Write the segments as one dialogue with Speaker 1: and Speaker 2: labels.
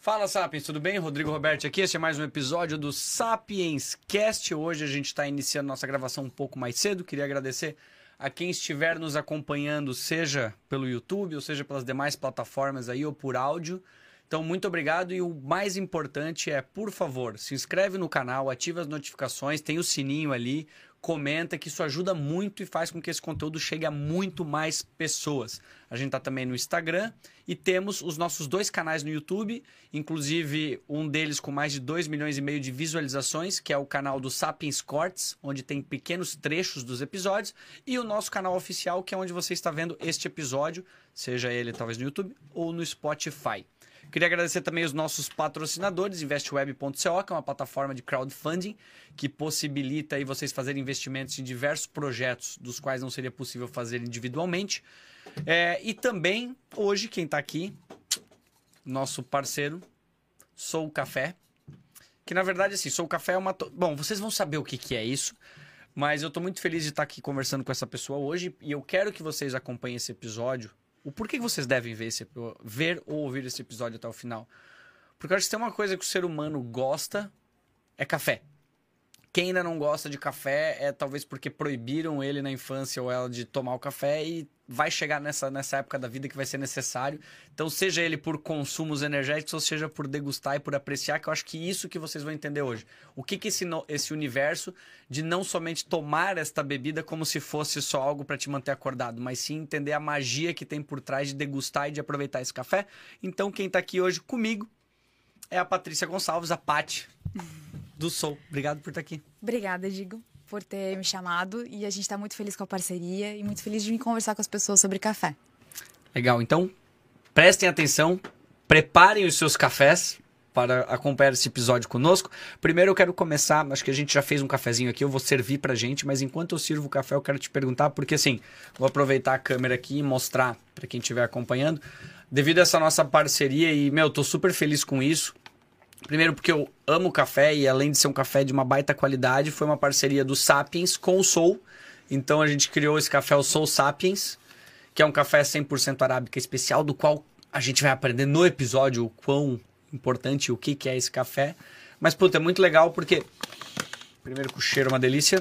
Speaker 1: Fala, Sapiens, tudo bem? Rodrigo Roberto aqui, este é mais um episódio do Sapiens Cast. Hoje a gente está iniciando nossa gravação um pouco mais cedo. Queria agradecer a quem estiver nos acompanhando, seja pelo YouTube ou seja pelas demais plataformas aí ou por áudio. Então, muito obrigado e o mais importante é, por favor, se inscreve no canal, ativa as notificações, tem o sininho ali, comenta que isso ajuda muito e faz com que esse conteúdo chegue a muito mais pessoas. A gente está também no Instagram e temos os nossos dois canais no YouTube, inclusive um deles com mais de 2,5 milhões de visualizações, que é o canal do Sapiens Cortes, onde tem pequenos trechos dos episódios, e o nosso canal oficial, que é onde você está vendo este episódio, seja ele talvez no YouTube ou no Spotify. Queria agradecer também os nossos patrocinadores, investweb.co, que é uma plataforma de crowdfunding que possibilita aí vocês fazerem investimentos em diversos projetos dos quais não seria possível fazer individualmente. E também, hoje, quem está aqui, nosso parceiro, Sou Café, que na verdade, assim, Sou Café é uma... Bom, vocês vão saber o que é isso, mas eu estou muito feliz de estar aqui conversando com essa pessoa hoje e eu quero que vocês acompanhem esse episódio. O porquê que vocês devem ver ou ouvir esse episódio até o final? Porque eu acho que tem uma coisa que o ser humano gosta, é café. Quem ainda não gosta de café é talvez porque proibiram ele na infância ou ela de tomar o café e vai chegar nessa época da vida que vai ser necessário. Então, seja ele por consumos energéticos ou seja por degustar e por apreciar, que eu acho que isso que vocês vão entender hoje. O que esse universo de não somente tomar esta bebida como se fosse só algo para te manter acordado, mas sim entender a magia que tem por trás de degustar e de aproveitar esse café. Então, quem está aqui hoje comigo é a Patrícia Gonçalves, a Paty do Soul. Obrigado por estar aqui.
Speaker 2: Obrigada, Digo, por ter me chamado. E a gente está muito feliz com a parceria e muito feliz de vir conversar com as pessoas sobre café.
Speaker 1: Legal, então prestem atenção, preparem os seus cafés para acompanhar esse episódio conosco. Primeiro eu quero começar, acho que a gente já fez um cafezinho aqui, eu vou servir pra gente, mas enquanto eu sirvo o café eu quero te perguntar, porque assim, vou aproveitar a câmera aqui e mostrar para quem estiver acompanhando, devido a essa nossa parceria e, tô super feliz com isso. Primeiro porque eu amo café e além de ser um café de uma baita qualidade, foi uma parceria do Sapiens com o Soul. Então a gente criou esse café, o Soul Sapiens, que é um café 100% arábica especial, do qual a gente vai aprender no episódio o quão importante e o que é esse café. Mas, puta, é muito legal porque, primeiro que o cheiro é uma delícia,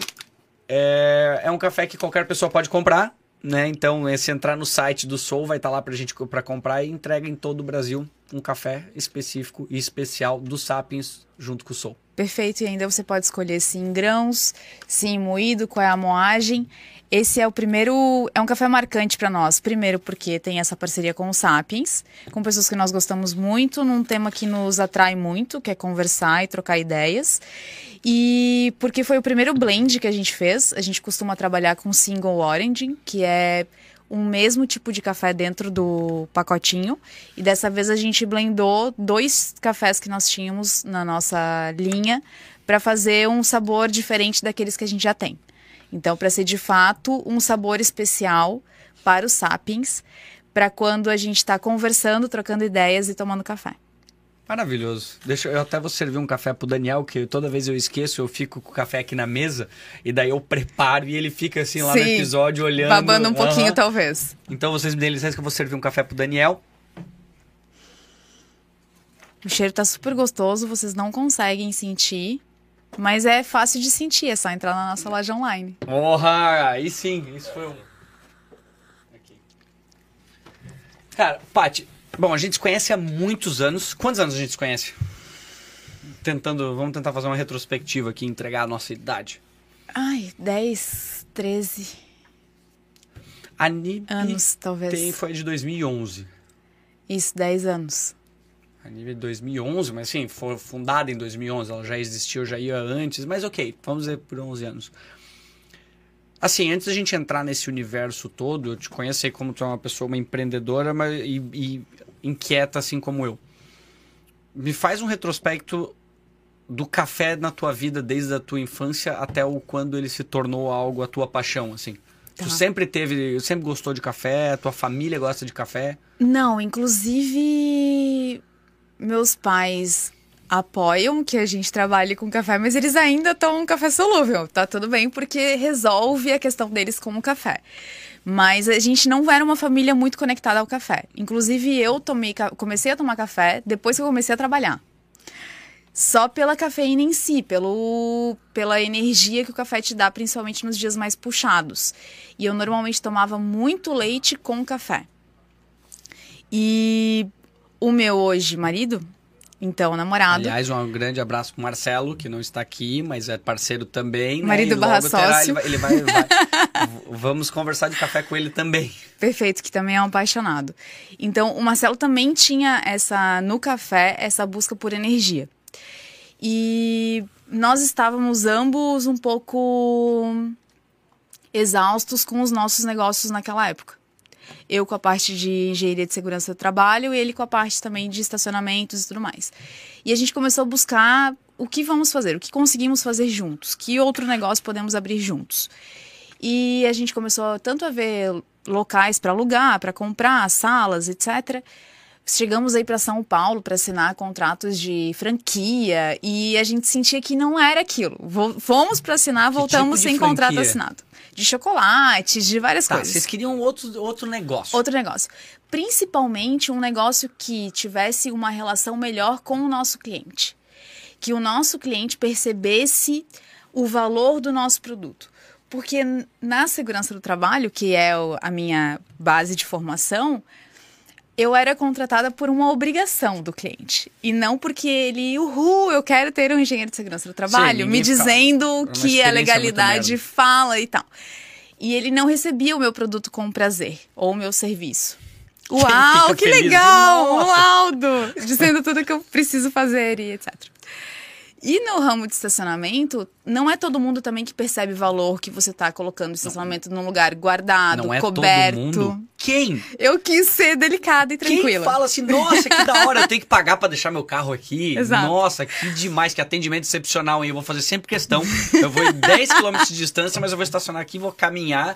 Speaker 1: é um café que qualquer pessoa pode comprar, né? Então, se entrar no site do Soul, vai estar lá pra gente pra comprar e entrega em todo o Brasil um café específico e especial do Sapiens junto com o Soul.
Speaker 2: Perfeito, e ainda você pode escolher se em grãos, se em moído, qual é a moagem. Esse é o primeiro, é um café marcante para nós. Primeiro porque tem essa parceria com o Sapiens, com pessoas que nós gostamos muito, num tema que nos atrai muito, que é conversar e trocar ideias. E porque foi o primeiro blend que a gente fez. A gente costuma trabalhar com single origin, que é um mesmo tipo de café dentro do pacotinho. E dessa vez a gente blendou 2 cafés que nós tínhamos na nossa linha para fazer um sabor diferente daqueles que a gente já tem. Então, para ser de fato um sabor especial para os Sapiens, para quando a gente está conversando, trocando ideias e tomando café.
Speaker 1: Maravilhoso. Eu até vou servir um café pro Daniel, que toda vez eu esqueço, eu fico com o café aqui na mesa, e daí eu preparo e ele fica assim lá no episódio olhando.
Speaker 2: Babando um pouquinho, talvez.
Speaker 1: Então vocês me deem licença que eu vou servir um café pro Daniel.
Speaker 2: O cheiro tá super gostoso, vocês não conseguem sentir, mas é fácil de sentir, é só entrar na nossa loja online.
Speaker 1: Porra, aí sim, isso foi um... Aqui. Cara, Paty, bom, a gente se conhece há muitos anos. Quantos anos a gente se conhece? Vamos tentar fazer uma retrospectiva aqui, entregar a nossa idade.
Speaker 2: 10, 13
Speaker 1: a Nib
Speaker 2: anos, talvez.
Speaker 1: Foi de 2011.
Speaker 2: Isso, 10 anos.
Speaker 1: A Nib é de 2011, mas sim, foi fundada em 2011. Ela já existia, eu já ia antes, mas ok, vamos dizer por 11 anos. Assim, antes da gente entrar nesse universo todo, eu te conheci como tu é uma pessoa, uma empreendedora e inquieta assim como eu. Me faz um retrospecto do café na tua vida desde a tua infância até o quando ele se tornou algo a tua paixão, assim.
Speaker 2: Tá.
Speaker 1: Tu sempre gostou de café, tua família gosta de café?
Speaker 2: Não, inclusive meus pais apoiam que a gente trabalhe com café, mas eles ainda tomam café solúvel, tá tudo bem, porque resolve a questão deles com o café. Mas a gente não era uma família muito conectada ao café. Inclusive, comecei a tomar café depois que eu comecei a trabalhar. Só pela cafeína em si, pela energia que o café te dá, principalmente nos dias mais puxados. E eu normalmente tomava muito leite com café. E o meu hoje marido, então namorado...
Speaker 1: Aliás, um grande abraço pro Marcelo, que não está aqui, mas é parceiro também.
Speaker 2: Marido
Speaker 1: né?
Speaker 2: barra sócio.
Speaker 1: Vamos conversar de café com ele também.
Speaker 2: Perfeito, que também é um apaixonado. Então, o Marcelo também tinha no café, essa busca por energia. E nós estávamos ambos um pouco exaustos com os nossos negócios naquela época. Eu com a parte de engenharia de segurança do trabalho e ele com a parte também de estacionamentos e tudo mais. E a gente começou a buscar o que vamos fazer, o que conseguimos fazer juntos, que outro negócio podemos abrir juntos. E a gente começou tanto a ver locais para alugar, para comprar, salas, etc. Chegamos aí para São Paulo para assinar contratos de franquia e a gente sentia que não era aquilo. Fomos para assinar, voltamos sem contrato assinado. De chocolates, de várias coisas.
Speaker 1: Vocês queriam outro negócio.
Speaker 2: Outro negócio. Principalmente um negócio que tivesse uma relação melhor com o nosso cliente. Que o nosso cliente percebesse o valor do nosso produto. Porque na segurança do trabalho, que é a minha base de formação, eu era contratada por uma obrigação do cliente. E não porque ele, eu quero ter um engenheiro de segurança do trabalho, me dizendo que a legalidade fala e tal. E ele não recebia o meu produto com prazer, ou o meu serviço. Uau, que legal! Um laudo! Dizendo tudo que eu preciso fazer e etc. E no ramo de estacionamento, não é todo mundo também que percebe valor que você está colocando o estacionamento num lugar guardado,
Speaker 1: não é
Speaker 2: coberto.
Speaker 1: Todo mundo. Quem?
Speaker 2: Eu quis ser delicada e tranquila.
Speaker 1: Quem fala assim, nossa, que da hora, eu tenho que pagar para deixar meu carro aqui.
Speaker 2: Exato.
Speaker 1: Nossa, que demais, que atendimento excepcional, hein? Eu vou fazer sempre questão. Eu vou em 10 km de distância, mas eu vou estacionar aqui, vou caminhar.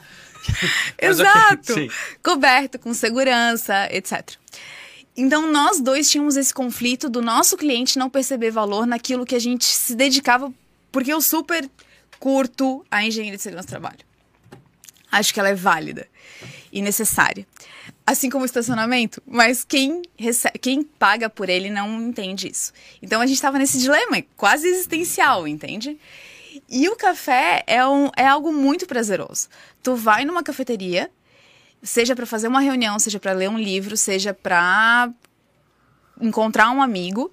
Speaker 2: Exato. Okay, coberto, com segurança, etc. Então, nós dois tínhamos esse conflito do nosso cliente não perceber valor naquilo que a gente se dedicava, porque eu super curto a engenharia de segurança do trabalho. Acho que ela é válida e necessária. Assim como o estacionamento, mas quem paga por ele não entende isso. Então, a gente estava nesse dilema quase existencial, entende? E o café é algo muito prazeroso. Tu vai numa cafeteria... Seja para fazer uma reunião, seja para ler um livro, seja para encontrar um amigo.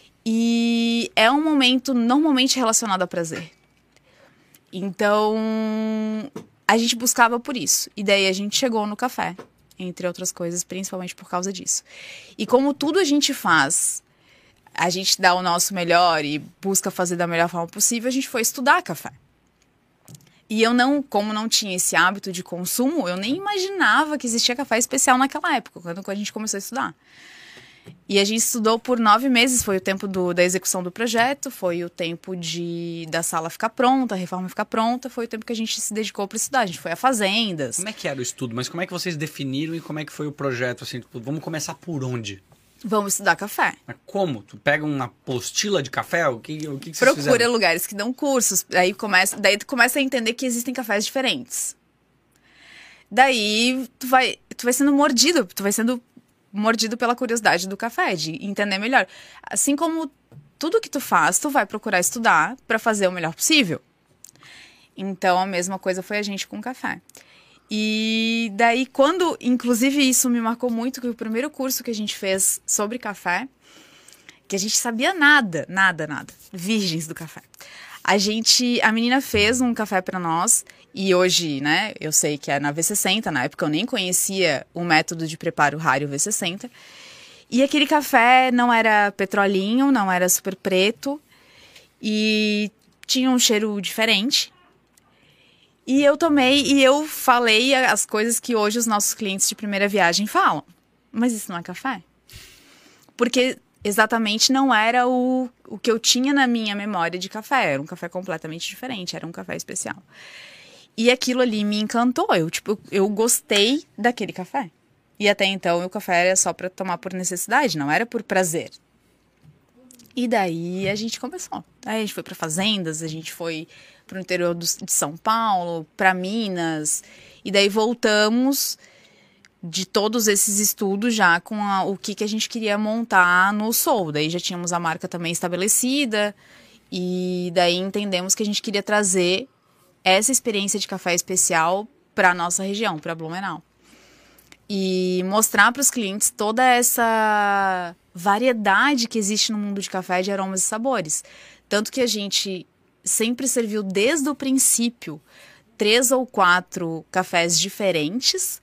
Speaker 2: E é um momento normalmente relacionado a prazer. Então, a gente buscava por isso. E daí a gente chegou no café, entre outras coisas, principalmente por causa disso. E como tudo a gente faz, a gente dá o nosso melhor e busca fazer da melhor forma possível, a gente foi estudar café. E como não tinha esse hábito de consumo, eu nem imaginava que existia café especial naquela época, quando a gente começou a estudar. E a gente estudou por 9 meses, foi o tempo da execução do projeto, foi o tempo da sala ficar pronta, a reforma ficar pronta, foi o tempo que a gente se dedicou para estudar. A gente foi a fazendas.
Speaker 1: Como é que era o estudo? Mas como é que vocês definiram e como é que foi o projeto? Assim, tipo, vamos começar por onde?
Speaker 2: Vamos estudar café.
Speaker 1: Mas como? Tu pega uma apostila de café? O que vocês
Speaker 2: Procura
Speaker 1: fizeram?
Speaker 2: lugares que dão cursos. Daí tu começa a entender que existem cafés diferentes. Daí tu vai sendo mordido. Tu vai sendo mordido pela curiosidade do café, de entender melhor. Assim como tudo que tu faz, tu vai procurar estudar para fazer o melhor possível. Então a mesma coisa foi a gente com o café. E daí, inclusive isso me marcou muito, que o primeiro curso que a gente fez sobre café, que a gente sabia nada, virgens do café. A menina fez um café para nós, e hoje, né, eu sei que é na V60, na época eu nem conhecia o método de preparo Rario V60. E aquele café não era petrolinho, não era super preto, e tinha um cheiro diferente. E eu tomei e eu falei as coisas que hoje os nossos clientes de primeira viagem falam. Mas isso não é café? Porque exatamente não era o que eu tinha na minha memória de café. Era um café completamente diferente, era um café especial. E aquilo ali me encantou. Eu gostei daquele café. E até então o café era só para tomar por necessidade, não era por prazer. E daí a gente começou. Aí a gente foi para fazendas, a gente foi para o interior de São Paulo, para Minas. E daí voltamos de todos esses estudos já com o que a gente queria montar no Soul. Daí já tínhamos a marca também estabelecida e daí entendemos que a gente queria trazer essa experiência de café especial para a nossa região, para Blumenau. E mostrar para os clientes toda essa variedade que existe no mundo de café, de aromas e sabores. Tanto que a gente sempre serviu desde o princípio 3 ou 4 cafés diferentes,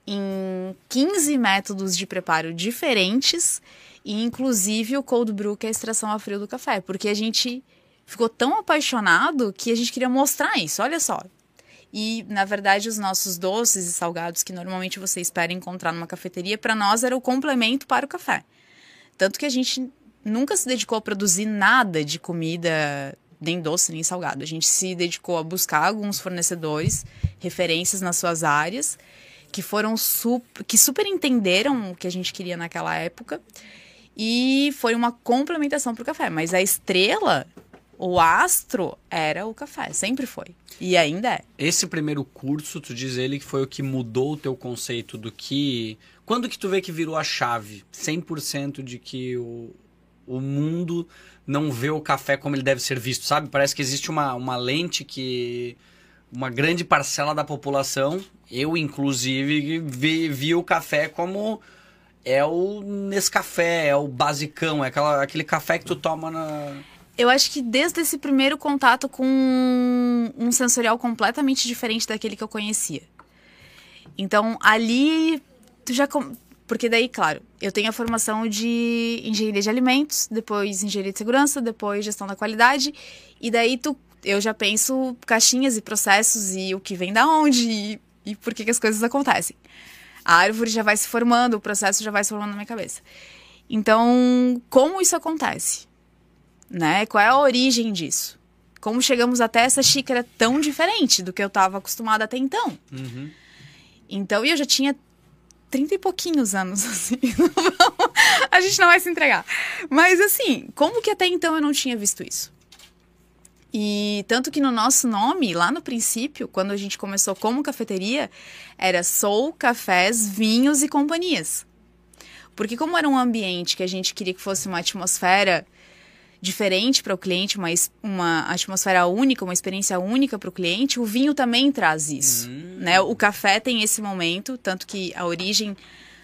Speaker 2: em 15 métodos de preparo diferentes, e inclusive o cold brew, que é a extração a frio do café, porque a gente ficou tão apaixonado que a gente queria mostrar isso, olha só. E, na verdade, os nossos doces e salgados, que normalmente você espera encontrar numa cafeteria, para nós era o complemento para o café. Tanto que a gente nunca se dedicou a produzir nada de comida, nem doce, nem salgado. A gente se dedicou a buscar alguns fornecedores, referências nas suas áreas, que foram que super entenderam o que a gente queria naquela época. E foi uma complementação para o café. Mas a estrela, o astro, era o café. Sempre foi. E ainda é.
Speaker 1: Esse primeiro curso, tu diz ele que foi o que mudou o teu conceito do que... Quando que tu vê que virou a chave? 100% de que o mundo não vê o café como ele deve ser visto, sabe? Parece que existe uma lente que... Uma grande parcela da população, eu inclusive, vi o café como... É o Nescafé, é o basicão, é aquele café que tu toma na...
Speaker 2: Eu acho que desde esse primeiro contato com um sensorial completamente diferente daquele que eu conhecia. Então, ali, tu já... Porque daí, claro, eu tenho a formação de engenharia de alimentos, depois engenharia de segurança, depois gestão da qualidade, e daí eu já penso caixinhas e processos e o que vem da onde e por que as coisas acontecem. A árvore já vai se formando, o processo já vai se formando na minha cabeça. Então, como isso acontece? Né? Qual é a origem disso? Como chegamos até essa xícara tão diferente do que eu estava acostumada até então?
Speaker 1: Uhum.
Speaker 2: Então, eu já tinha 30 e pouquinhos anos, assim. A gente não vai se entregar. Mas, assim, como que até então eu não tinha visto isso? E tanto que no nosso nome, lá no princípio, quando a gente começou como cafeteria, era Soul, Cafés, Vinhos e Companhias. Porque como era um ambiente que a gente queria que fosse uma atmosfera diferente para o cliente, uma atmosfera única, uma experiência única para o cliente, o vinho também traz isso. Né? O café tem esse momento, tanto que a origem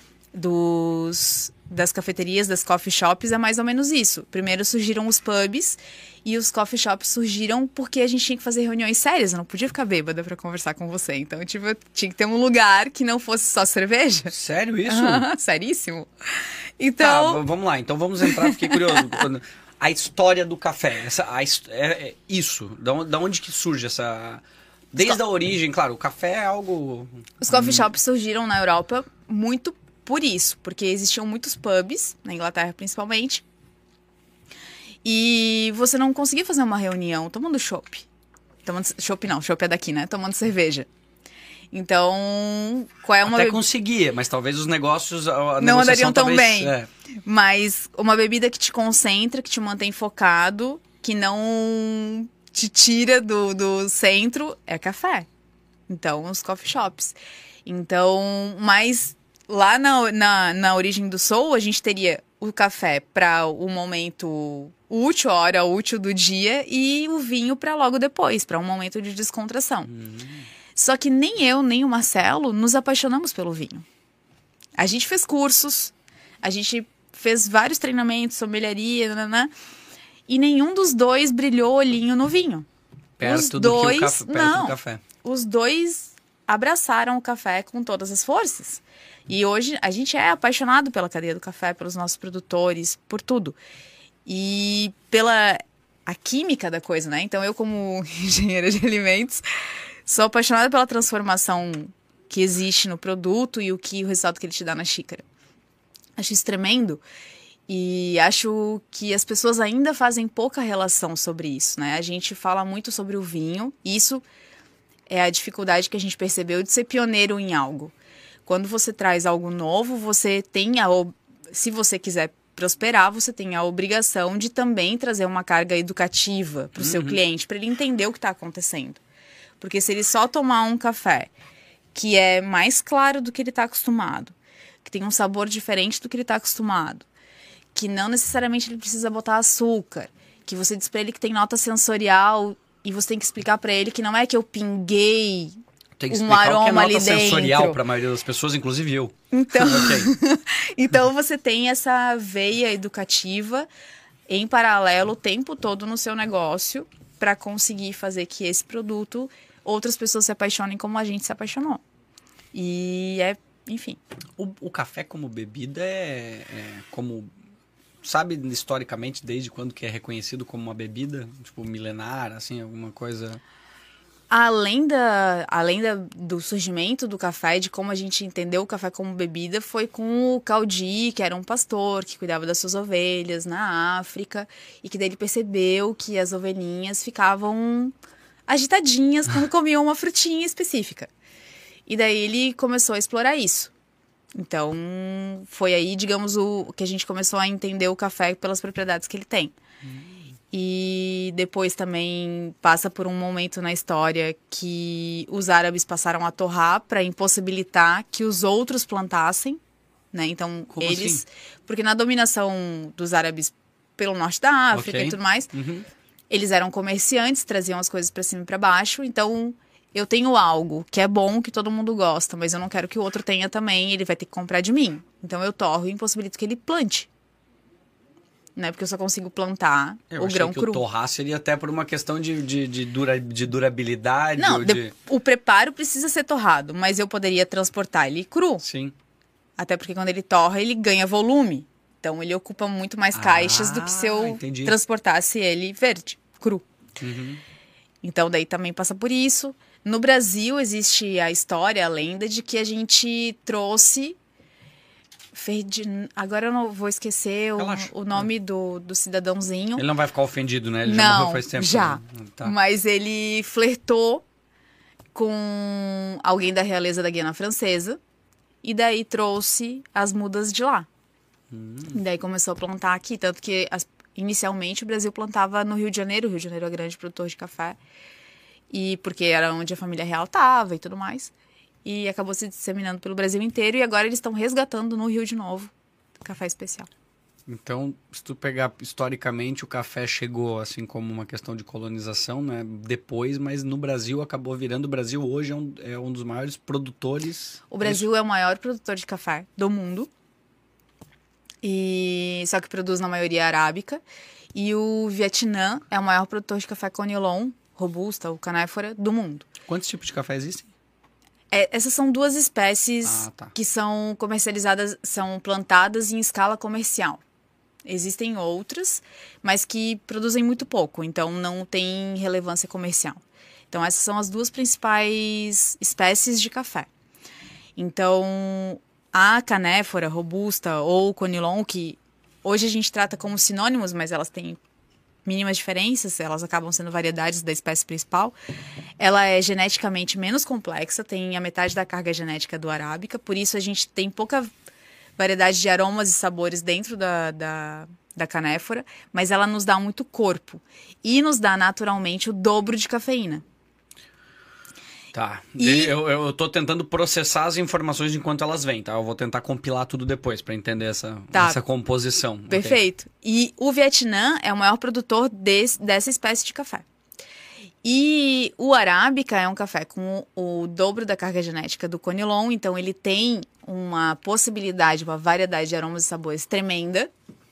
Speaker 2: das cafeterias, das coffee shops é mais ou menos isso. Primeiro surgiram os pubs e os coffee shops surgiram porque a gente tinha que fazer reuniões sérias. Eu não podia ficar bêbada para conversar com você. Então, eu tinha que ter um lugar que não fosse só cerveja.
Speaker 1: Sério isso?
Speaker 2: Seríssimo. Então...
Speaker 1: Tá, vamos lá. Então vamos entrar, fiquei curioso. A história do café. Isso. Da onde que surge essa... Desde a origem, claro, o café é algo...
Speaker 2: Os coffee shops surgiram na Europa muito por isso, porque existiam muitos pubs, na Inglaterra principalmente, e você não conseguia fazer uma reunião tomando chopp. Chopp não, chopp é daqui, né? Tomando cerveja. Então, qual é uma...
Speaker 1: Até conseguia, mas talvez os negócios...
Speaker 2: não andariam tão
Speaker 1: talvez,
Speaker 2: bem. Mas uma bebida que te concentra, que te mantém focado, que não te tira do centro, é café. Então, os coffee shops. Então, mas... Lá na origem do Soul, a gente teria o café para o momento útil, a hora útil do dia, e o vinho para logo depois, para um momento de descontração. Só que nem eu, nem o Marcelo nos apaixonamos pelo vinho. A gente fez cursos, a gente fez vários treinamentos, sommeliaria, e nenhum dos dois brilhou o olhinho no vinho.
Speaker 1: Perto do café.
Speaker 2: Os dois abraçaram o café com todas as forças. E hoje a gente é apaixonado pela cadeia do café, pelos nossos produtores, por tudo. E pela a química da coisa, né? Então eu, como engenheira de alimentos, sou apaixonada pela transformação que existe no produto e o resultado que ele te dá na xícara. Acho isso tremendo. E acho que as pessoas ainda fazem pouca relação sobre isso, né? A gente fala muito sobre o vinho, e isso é a dificuldade que a gente percebeu de ser pioneiro em algo. Quando você traz algo novo, você tem se você quiser prosperar, você tem a obrigação de também trazer uma carga educativa para o seu cliente, para ele entender o que está acontecendo. Porque se ele só tomar um café que é mais claro do que ele está acostumado, que tem um sabor diferente do que ele está acostumado, que não necessariamente ele precisa botar açúcar, que você diz para ele que tem nota sensorial e você tem que explicar para ele que não é que eu pinguei
Speaker 1: Tem que
Speaker 2: um
Speaker 1: explicar o que é
Speaker 2: aroma ali
Speaker 1: nota sensorial
Speaker 2: dentro.
Speaker 1: para a maioria das pessoas, inclusive eu.
Speaker 2: Então,
Speaker 1: Ok.
Speaker 2: então você tem essa veia educativa em paralelo o tempo todo no seu negócio para conseguir fazer que esse produto outras pessoas se apaixonem como a gente se apaixonou. E enfim.
Speaker 1: O café como bebida é como... Sabe, historicamente, desde quando que é reconhecido como uma bebida? Tipo, milenar, assim, alguma coisa...
Speaker 2: Além do surgimento do café, de como a gente entendeu o café como bebida, foi com o Caldi, que era um pastor que cuidava das suas ovelhas na África, e que daí ele percebeu que as ovelhinhas ficavam agitadinhas quando comiam uma frutinha específica. E daí ele começou a explorar isso. Então, foi aí, digamos, que a gente começou a entender o café pelas propriedades que ele tem. E depois também passa por um momento na história que os árabes passaram a torrar para impossibilitar que os outros plantassem, né? Então,
Speaker 1: Como
Speaker 2: eles...
Speaker 1: assim?
Speaker 2: Porque na dominação dos árabes pelo norte da África
Speaker 1: Ok.
Speaker 2: e tudo mais, eles eram comerciantes, traziam as coisas para cima e para baixo, então... Eu tenho algo que é bom, que todo mundo gosta, mas eu não quero que o outro tenha também, ele vai ter que comprar de mim. Então eu torro e impossibilito que ele plante. Né? Porque eu só consigo plantar
Speaker 1: Eu
Speaker 2: o
Speaker 1: achei
Speaker 2: grão
Speaker 1: que
Speaker 2: cru.
Speaker 1: o torrar seria até por uma questão de durabilidade.
Speaker 2: Não,
Speaker 1: ou
Speaker 2: o preparo precisa ser torrado, mas eu poderia transportar ele cru.
Speaker 1: Sim.
Speaker 2: Até porque quando ele torra, ele ganha volume. Então ele ocupa muito mais caixas do que se eu
Speaker 1: entendi.
Speaker 2: transportasse ele verde, cru. Então daí também passa por isso. No Brasil existe a história, a lenda de que a gente trouxe... Agora eu não vou esquecer
Speaker 1: Relaxa.
Speaker 2: o nome do cidadãozinho.
Speaker 1: Ele não vai ficar ofendido, né? Ele já
Speaker 2: Não,
Speaker 1: morreu faz tempo.
Speaker 2: já.
Speaker 1: Né? Tá.
Speaker 2: Mas ele flertou com alguém da realeza da Guiana Francesa. E daí trouxe as mudas de lá. E daí começou a plantar aqui. Tanto que inicialmente o Brasil plantava no Rio de Janeiro. O Rio de Janeiro é grande produtor de café. E porque era onde a família real estava e tudo mais. E acabou se disseminando pelo Brasil inteiro. E agora eles estão resgatando no Rio de novo café especial.
Speaker 1: Então, se tu pegar historicamente, o café chegou assim como uma questão de colonização, né? Depois, mas no Brasil acabou virando. O Brasil hoje é um dos maiores produtores.
Speaker 2: O Brasil é o maior produtor de café do mundo. Só que produz na maioria arábica. E o Vietnã é o maior produtor de café conilon, robusta ou canéfora do mundo.
Speaker 1: Quantos tipos de café existem?
Speaker 2: Essas são duas espécies
Speaker 1: tá.
Speaker 2: que são comercializadas, são plantadas em escala comercial. Existem outras, mas que produzem muito pouco, então não tem relevância comercial. Então essas são as duas principais espécies de café. Então a canéfora, robusta ou conilon, que hoje a gente trata como sinônimos, mas elas têm mínimas diferenças, elas acabam sendo variedades da espécie principal. Ela é geneticamente menos complexa, tem a metade da carga genética do arábica, por isso a gente tem pouca variedade de aromas e sabores dentro da canéfora, mas ela nos dá muito corpo e nos dá naturalmente o dobro de cafeína.
Speaker 1: Tá. Eu tô tentando processar as informações enquanto elas vêm, tá? Eu vou tentar compilar tudo depois para entender essa composição.
Speaker 2: Perfeito. Okay. E o Vietnã é o maior produtor dessa espécie de café. E o arábica é um café com o dobro da carga genética do conilon, então ele tem uma possibilidade, uma variedade de aromas e sabores tremenda.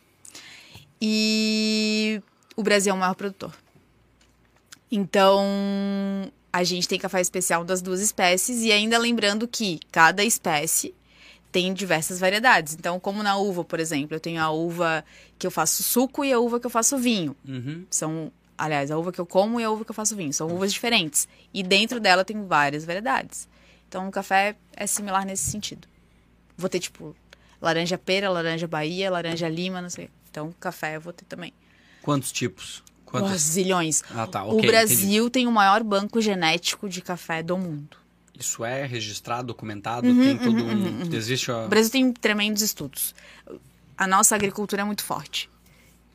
Speaker 2: E o Brasil é o maior produtor. Então, a gente tem café especial das duas espécies e ainda lembrando que cada espécie tem diversas variedades. Então, como na uva, por exemplo, eu tenho a uva que eu faço suco e a uva que eu faço vinho. Aliás, a uva que eu como e a uva que eu faço vinho. São uvas diferentes. E dentro dela tem várias variedades. Então, o café é similar nesse sentido. Vou ter, tipo, laranja pera, laranja Bahia, laranja lima, não sei. Então, café eu vou ter também.
Speaker 1: Quantos tipos?
Speaker 2: Zilhões.
Speaker 1: Tá,
Speaker 2: o Brasil tem o maior banco genético de café do mundo.
Speaker 1: Isso é registrado, documentado? Tem todo Existe
Speaker 2: O Brasil tem tremendos estudos. A nossa agricultura é muito forte.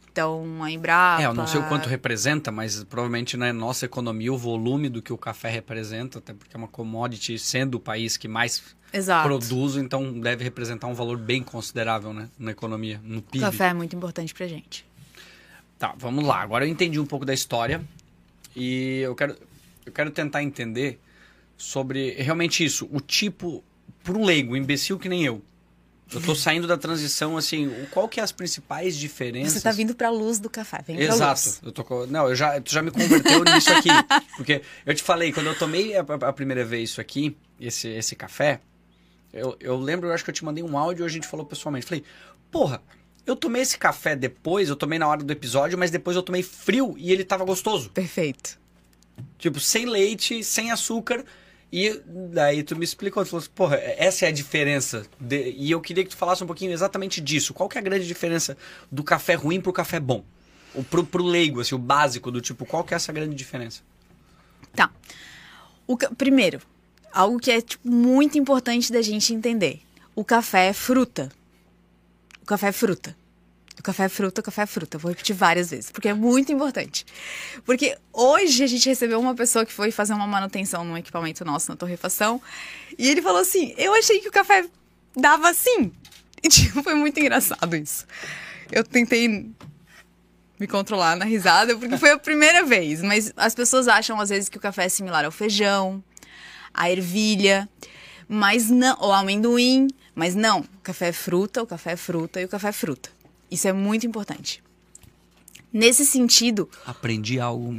Speaker 2: Então, a Embrapa...
Speaker 1: Eu não sei o quanto representa, mas provavelmente na nossa economia o volume do que o café representa, até porque é uma commodity, sendo o país que mais produz, então deve representar um valor bem considerável, né, na economia, no PIB.
Speaker 2: O café é muito importante pra gente.
Speaker 1: Tá, vamos lá. Agora eu entendi um pouco da história e eu quero tentar entender sobre realmente isso, o tipo, por um leigo, um imbecil que nem eu. Eu tô saindo da transição, assim, qual que é as principais diferenças?
Speaker 2: Você tá vindo pra luz do café, vem pra
Speaker 1: Exato.
Speaker 2: luz.
Speaker 1: Tu já me converteu nisso aqui. Porque eu te falei, quando eu tomei a primeira vez isso aqui, esse café, eu lembro, eu acho que eu te mandei um áudio e a gente falou pessoalmente. Falei, porra, eu tomei esse café depois, eu tomei na hora do episódio, mas depois eu tomei frio e ele tava gostoso.
Speaker 2: Perfeito.
Speaker 1: Tipo, sem leite, sem açúcar. E daí tu me explicou, tu falou assim, porra, essa é a diferença. E eu queria que tu falasse um pouquinho exatamente disso. Qual que é a grande diferença do café ruim pro café bom? Ou pro leigo, assim, o básico do tipo, qual que é essa grande diferença?
Speaker 2: Tá. Primeiro, algo que é muito importante da gente entender. O café é fruta. O café é fruta. O café é fruta, o café é fruta. Eu vou repetir várias vezes, porque é muito importante. Porque hoje a gente recebeu uma pessoa que foi fazer uma manutenção num equipamento nosso na torrefação, e ele falou assim, eu achei que o café dava assim. E tipo, foi muito engraçado isso. Eu tentei me controlar na risada, porque foi a primeira vez. Mas as pessoas acham, às vezes, que o café é similar ao feijão, à ervilha, mas não, ou ao amendoim. Mas não, o café é fruta, o café é fruta e o café é fruta. Isso é muito importante. Nesse sentido...
Speaker 1: Aprendi algo.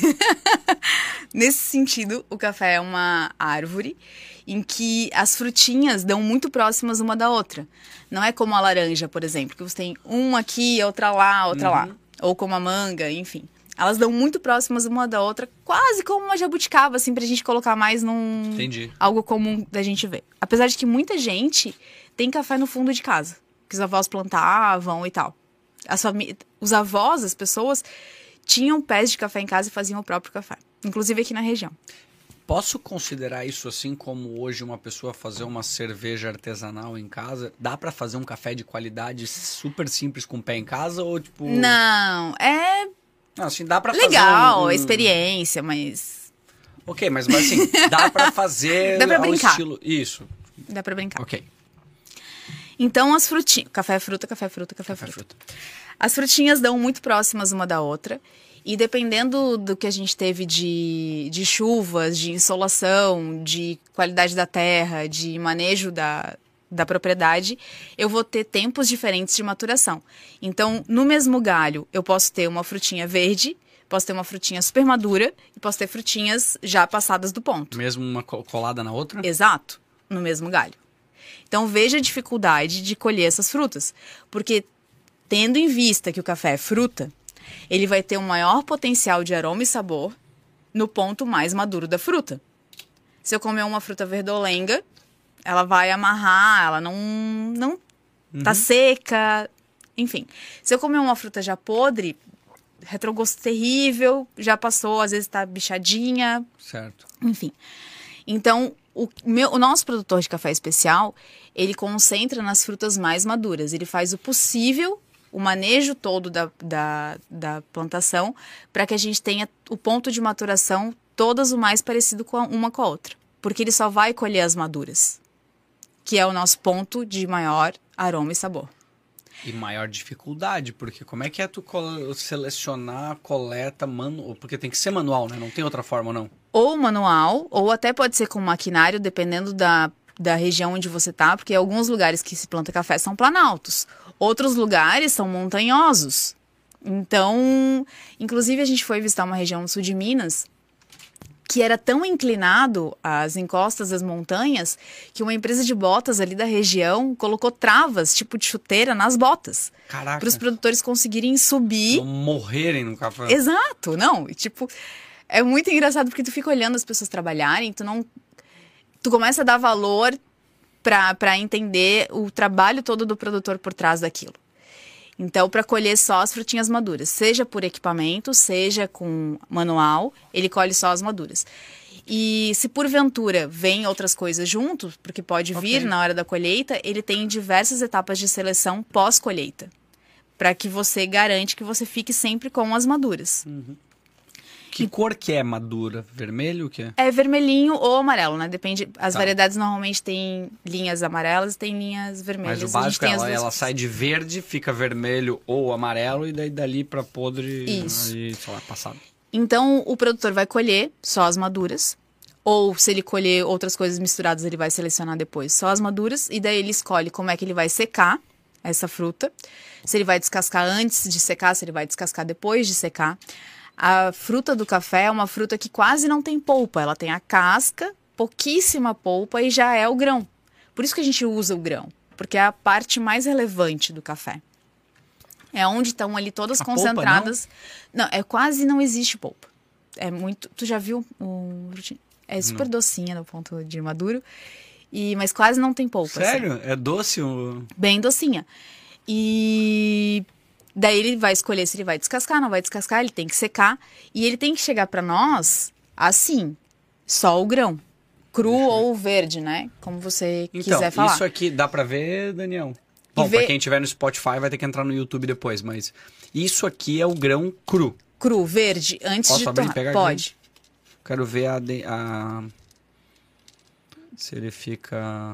Speaker 2: Nesse sentido, o café é uma árvore em que as frutinhas dão muito próximas uma da outra. Não é como a laranja, por exemplo, que você tem uma aqui, outra lá. Ou como a manga, enfim. Elas dão muito próximas uma da outra, quase como uma jabuticaba, assim, pra gente colocar mais num...
Speaker 1: Entendi.
Speaker 2: Algo comum da gente ver. Apesar de que muita gente tem café no fundo de casa, que os avós plantavam e tal. Os avós, as pessoas, tinham pés de café em casa e faziam o próprio café. Inclusive aqui na região.
Speaker 1: Posso considerar isso assim como hoje uma pessoa fazer uma cerveja artesanal em casa? Dá pra fazer um café de qualidade super simples com pé em casa ou tipo...
Speaker 2: Não, é...
Speaker 1: Não, assim, dá pra
Speaker 2: legal,
Speaker 1: fazer
Speaker 2: experiência, mas...
Speaker 1: Ok, mas assim, dá pra fazer
Speaker 2: dá pra
Speaker 1: ao
Speaker 2: brincar.
Speaker 1: estilo... Isso.
Speaker 2: Dá pra brincar.
Speaker 1: Ok.
Speaker 2: Então, as frutinhas... Café é fruta, café é fruta, café é fruta. As frutinhas dão muito próximas uma da outra. E dependendo do que a gente teve de chuvas, de insolação, de qualidade da terra, de manejo da propriedade, eu vou ter tempos diferentes de maturação. Então, no mesmo galho, eu posso ter uma frutinha verde, posso ter uma frutinha super madura e posso ter frutinhas já passadas do ponto.
Speaker 1: Mesmo uma colada na outra?
Speaker 2: Exato, no mesmo galho. Então, veja a dificuldade de colher essas frutas. Porque, tendo em vista que o café é fruta, ele vai ter um maior potencial de aroma e sabor no ponto mais maduro da fruta. Se eu comer uma fruta verdolenga, ela vai amarrar, ela não tá seca, enfim. Se eu comer uma fruta já podre, retrogosto terrível, já passou, às vezes tá bichadinha.
Speaker 1: Certo.
Speaker 2: Enfim. Então, o nosso produtor de café especial, ele concentra nas frutas mais maduras. Ele faz o possível, o manejo todo da plantação, para que a gente tenha o ponto de maturação todas o mais parecido uma com a outra. Porque ele só vai colher as maduras, que é o nosso ponto de maior aroma e sabor.
Speaker 1: E maior dificuldade, porque como é que é tu selecionar, coleta, porque tem que ser manual, né? Não tem outra forma, não?
Speaker 2: Ou manual, ou até pode ser com maquinário, dependendo da região onde você tá, porque alguns lugares que se planta café são planaltos. Outros lugares são montanhosos. Então, inclusive a gente foi visitar uma região no sul de Minas, que era tão inclinado às encostas das montanhas, que uma empresa de botas ali da região colocou travas, tipo de chuteira, nas botas.
Speaker 1: Caraca.
Speaker 2: Para os produtores conseguirem subir.
Speaker 1: Não morrerem no café.
Speaker 2: Exato, não. E, tipo, é muito engraçado porque tu fica olhando as pessoas trabalharem, tu começa a dar valor para entender o trabalho todo do produtor por trás daquilo. Então, para colher só as frutinhas maduras, seja por equipamento, seja com manual, ele colhe só as maduras. E se porventura vem outras coisas junto, porque pode vir na hora da colheita, ele tem diversas etapas de seleção pós-colheita. para que você garante que você fique sempre com as maduras.
Speaker 1: Que cor que é madura? Vermelho o quê?
Speaker 2: É vermelhinho ou amarelo, né? Depende. As variedades normalmente têm linhas amarelas e tem linhas vermelhas.
Speaker 1: Mas o básico
Speaker 2: tem
Speaker 1: ela sai de verde, fica vermelho ou amarelo e daí dali pra podre,
Speaker 2: Isso.
Speaker 1: aí, sei lá, passado.
Speaker 2: Então, o produtor vai colher só as maduras. Ou, se ele colher outras coisas misturadas, ele vai selecionar depois só as maduras. E daí ele escolhe como é que ele vai secar essa fruta. Se ele vai descascar antes de secar, se ele vai descascar depois de secar. A fruta do café é uma fruta que quase não tem polpa. Ela tem a casca, pouquíssima polpa e já é o grão. Por isso que a gente usa o grão. Porque é a parte mais relevante do café. É onde estão ali todas concentradas. Não, quase não existe polpa. É muito. Tu já viu um. É super docinha no ponto de maduro. Mas quase não tem polpa.
Speaker 1: Sério?
Speaker 2: Assim.
Speaker 1: É doce?
Speaker 2: Bem docinha. E daí ele vai escolher se ele vai descascar, não vai descascar, ele tem que secar. E ele tem que chegar para nós assim, só o grão. Cru ou verde, né? Como você quiser falar.
Speaker 1: Isso aqui dá pra ver, Daniel? Bom, pra quem tiver no Spotify vai ter que entrar no YouTube depois, mas isso aqui é o grão cru.
Speaker 2: Cru, verde, antes de torrar.
Speaker 1: Pegar
Speaker 2: Pode.
Speaker 1: Aqui? Quero ver se ele fica...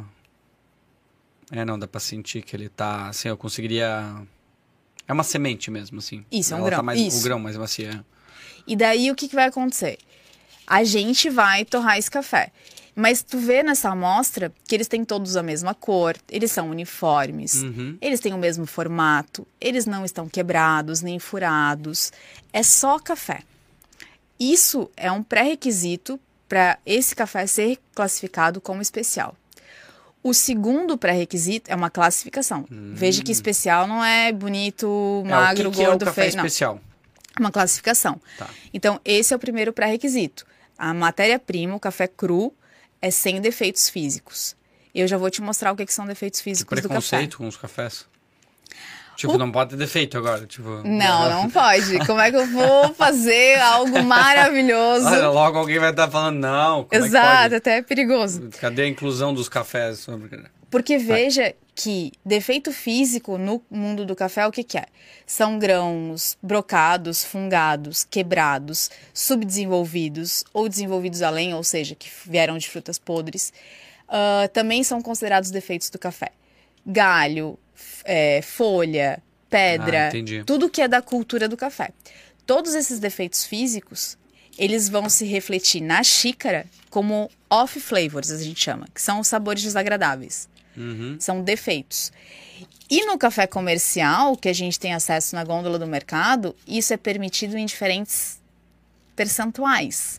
Speaker 1: não, dá pra sentir que ele tá... Assim, eu conseguiria... É uma semente mesmo, assim.
Speaker 2: Isso, é um
Speaker 1: Ela
Speaker 2: grão.
Speaker 1: Tá mais,
Speaker 2: isso.
Speaker 1: O grão mais macia.
Speaker 2: E daí, o que vai acontecer? A gente vai torrar esse café. Mas tu vê nessa amostra que eles têm todos a mesma cor, eles são uniformes, eles têm o mesmo formato, eles não estão quebrados nem furados. É só café. Isso é um pré-requisito para esse café ser classificado como especial. O segundo pré-requisito é uma classificação. Veja que especial não é bonito, magro,
Speaker 1: o que
Speaker 2: gordo,
Speaker 1: é o café
Speaker 2: feio.
Speaker 1: especial?
Speaker 2: Não. É uma classificação.
Speaker 1: Tá.
Speaker 2: Então, esse é o primeiro pré-requisito. A matéria-prima, o café cru, é sem defeitos físicos. Eu já vou te mostrar o que são defeitos físicos do café.
Speaker 1: Preconceito com os cafés? Tipo, não pode ter defeito agora. Tipo,
Speaker 2: não pode. Como é que eu vou fazer algo maravilhoso?
Speaker 1: Olha, logo alguém vai estar falando, não.
Speaker 2: Exato, até é perigoso.
Speaker 1: Cadê a inclusão dos cafés?
Speaker 2: Porque veja que defeito físico no mundo do café, o que é? São grãos brocados, fungados, quebrados, subdesenvolvidos ou desenvolvidos além, ou seja, que vieram de frutas podres. Também são considerados defeitos do café. Galho, folha, pedra, tudo que é da cultura do café. Todos esses defeitos físicos, eles vão se refletir na xícara como off flavors, a gente chama, que são os sabores desagradáveis. São defeitos. E no café comercial, que a gente tem acesso na gôndola do mercado, isso é permitido em diferentes percentuais.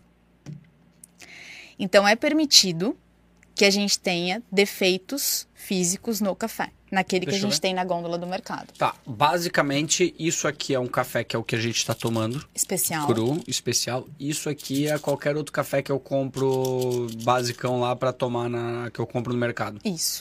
Speaker 2: Então, é permitido que a gente tenha defeitos físicos no café, naquele que a gente tem na gôndola do mercado.
Speaker 1: Tá, basicamente, isso aqui é um café que é o que a gente está tomando.
Speaker 2: Especial.
Speaker 1: Cru, especial. Isso aqui é qualquer outro café que eu compro basicão lá para tomar que eu compro no mercado.
Speaker 2: Isso.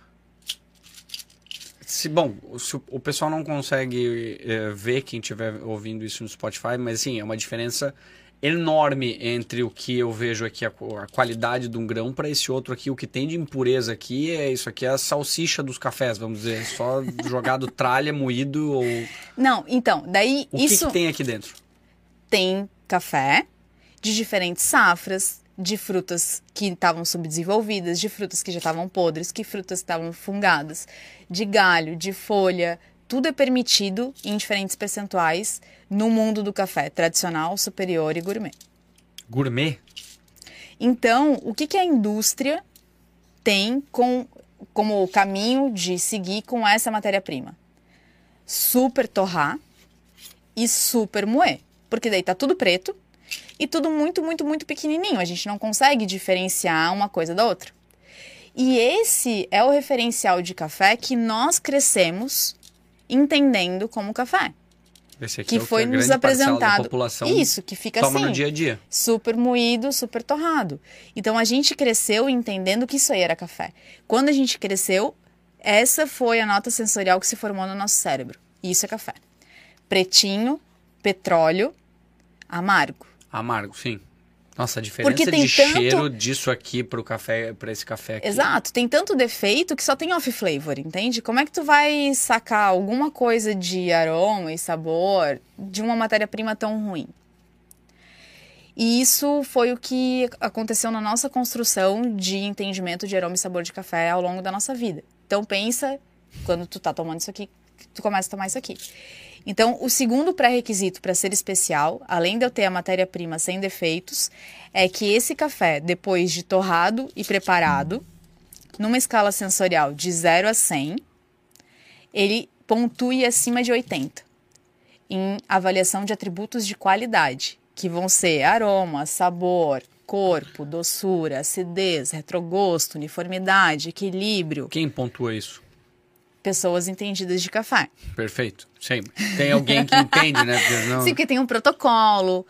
Speaker 1: Se o pessoal não consegue ver, quem estiver ouvindo isso no Spotify, mas sim, é uma diferença enorme entre o que eu vejo aqui, a qualidade de um grão, para esse outro aqui. O que tem de impureza aqui isso aqui é a salsicha dos cafés, vamos dizer, só jogado tralha, moído ou...
Speaker 2: Não, então, daí
Speaker 1: O que tem aqui dentro?
Speaker 2: Tem café de diferentes safras, de frutas que estavam subdesenvolvidas, de frutas que já estavam podres, que frutas estavam fungadas, de galho, de folha. Tudo é permitido em diferentes percentuais no mundo do café tradicional, superior e gourmet.
Speaker 1: Gourmet?
Speaker 2: Então, o que a indústria tem como caminho de seguir com essa matéria-prima? Super torrar e super moer. Porque daí tá tudo preto e tudo muito, muito, muito pequenininho. A gente não consegue diferenciar uma coisa da outra. E esse é o referencial de café que nós crescemos entendendo como café.
Speaker 1: Esse aqui
Speaker 2: que
Speaker 1: é o
Speaker 2: foi
Speaker 1: que a
Speaker 2: nos
Speaker 1: grande parcela da
Speaker 2: apresentado.
Speaker 1: população
Speaker 2: Isso, que fica
Speaker 1: toma
Speaker 2: assim,
Speaker 1: no dia a dia.
Speaker 2: super moído, super torrado. Então a gente cresceu entendendo que isso aí era café. Quando a gente cresceu, essa foi a nota sensorial que se formou no nosso cérebro. Isso é café. Pretinho, petróleo, amargo.
Speaker 1: Amargo, sim. Nossa, a diferença
Speaker 2: Porque tem
Speaker 1: de
Speaker 2: tanto...
Speaker 1: cheiro disso aqui pro café, para esse café aqui.
Speaker 2: Exato, tem tanto defeito que só tem off flavor, entende? Como é que tu vai sacar alguma coisa de aroma e sabor de uma matéria-prima tão ruim? E isso foi o que aconteceu na nossa construção de entendimento de aroma e sabor de café ao longo da nossa vida. Então pensa, quando tu tá tomando isso aqui, tu começa a tomar isso aqui. Então, o segundo pré-requisito para ser especial, além de eu ter a matéria-prima sem defeitos, é que esse café, depois de torrado e preparado, numa escala sensorial de 0 a 100, ele pontue acima de 80 em avaliação de atributos de qualidade, que vão ser aroma, sabor, corpo, doçura, acidez, retrogosto, uniformidade, equilíbrio.
Speaker 1: Quem pontua isso?
Speaker 2: Pessoas entendidas de café.
Speaker 1: Perfeito. Sim. Tem alguém que entende, né? Porque não...
Speaker 2: Sim, porque tem um protocolo,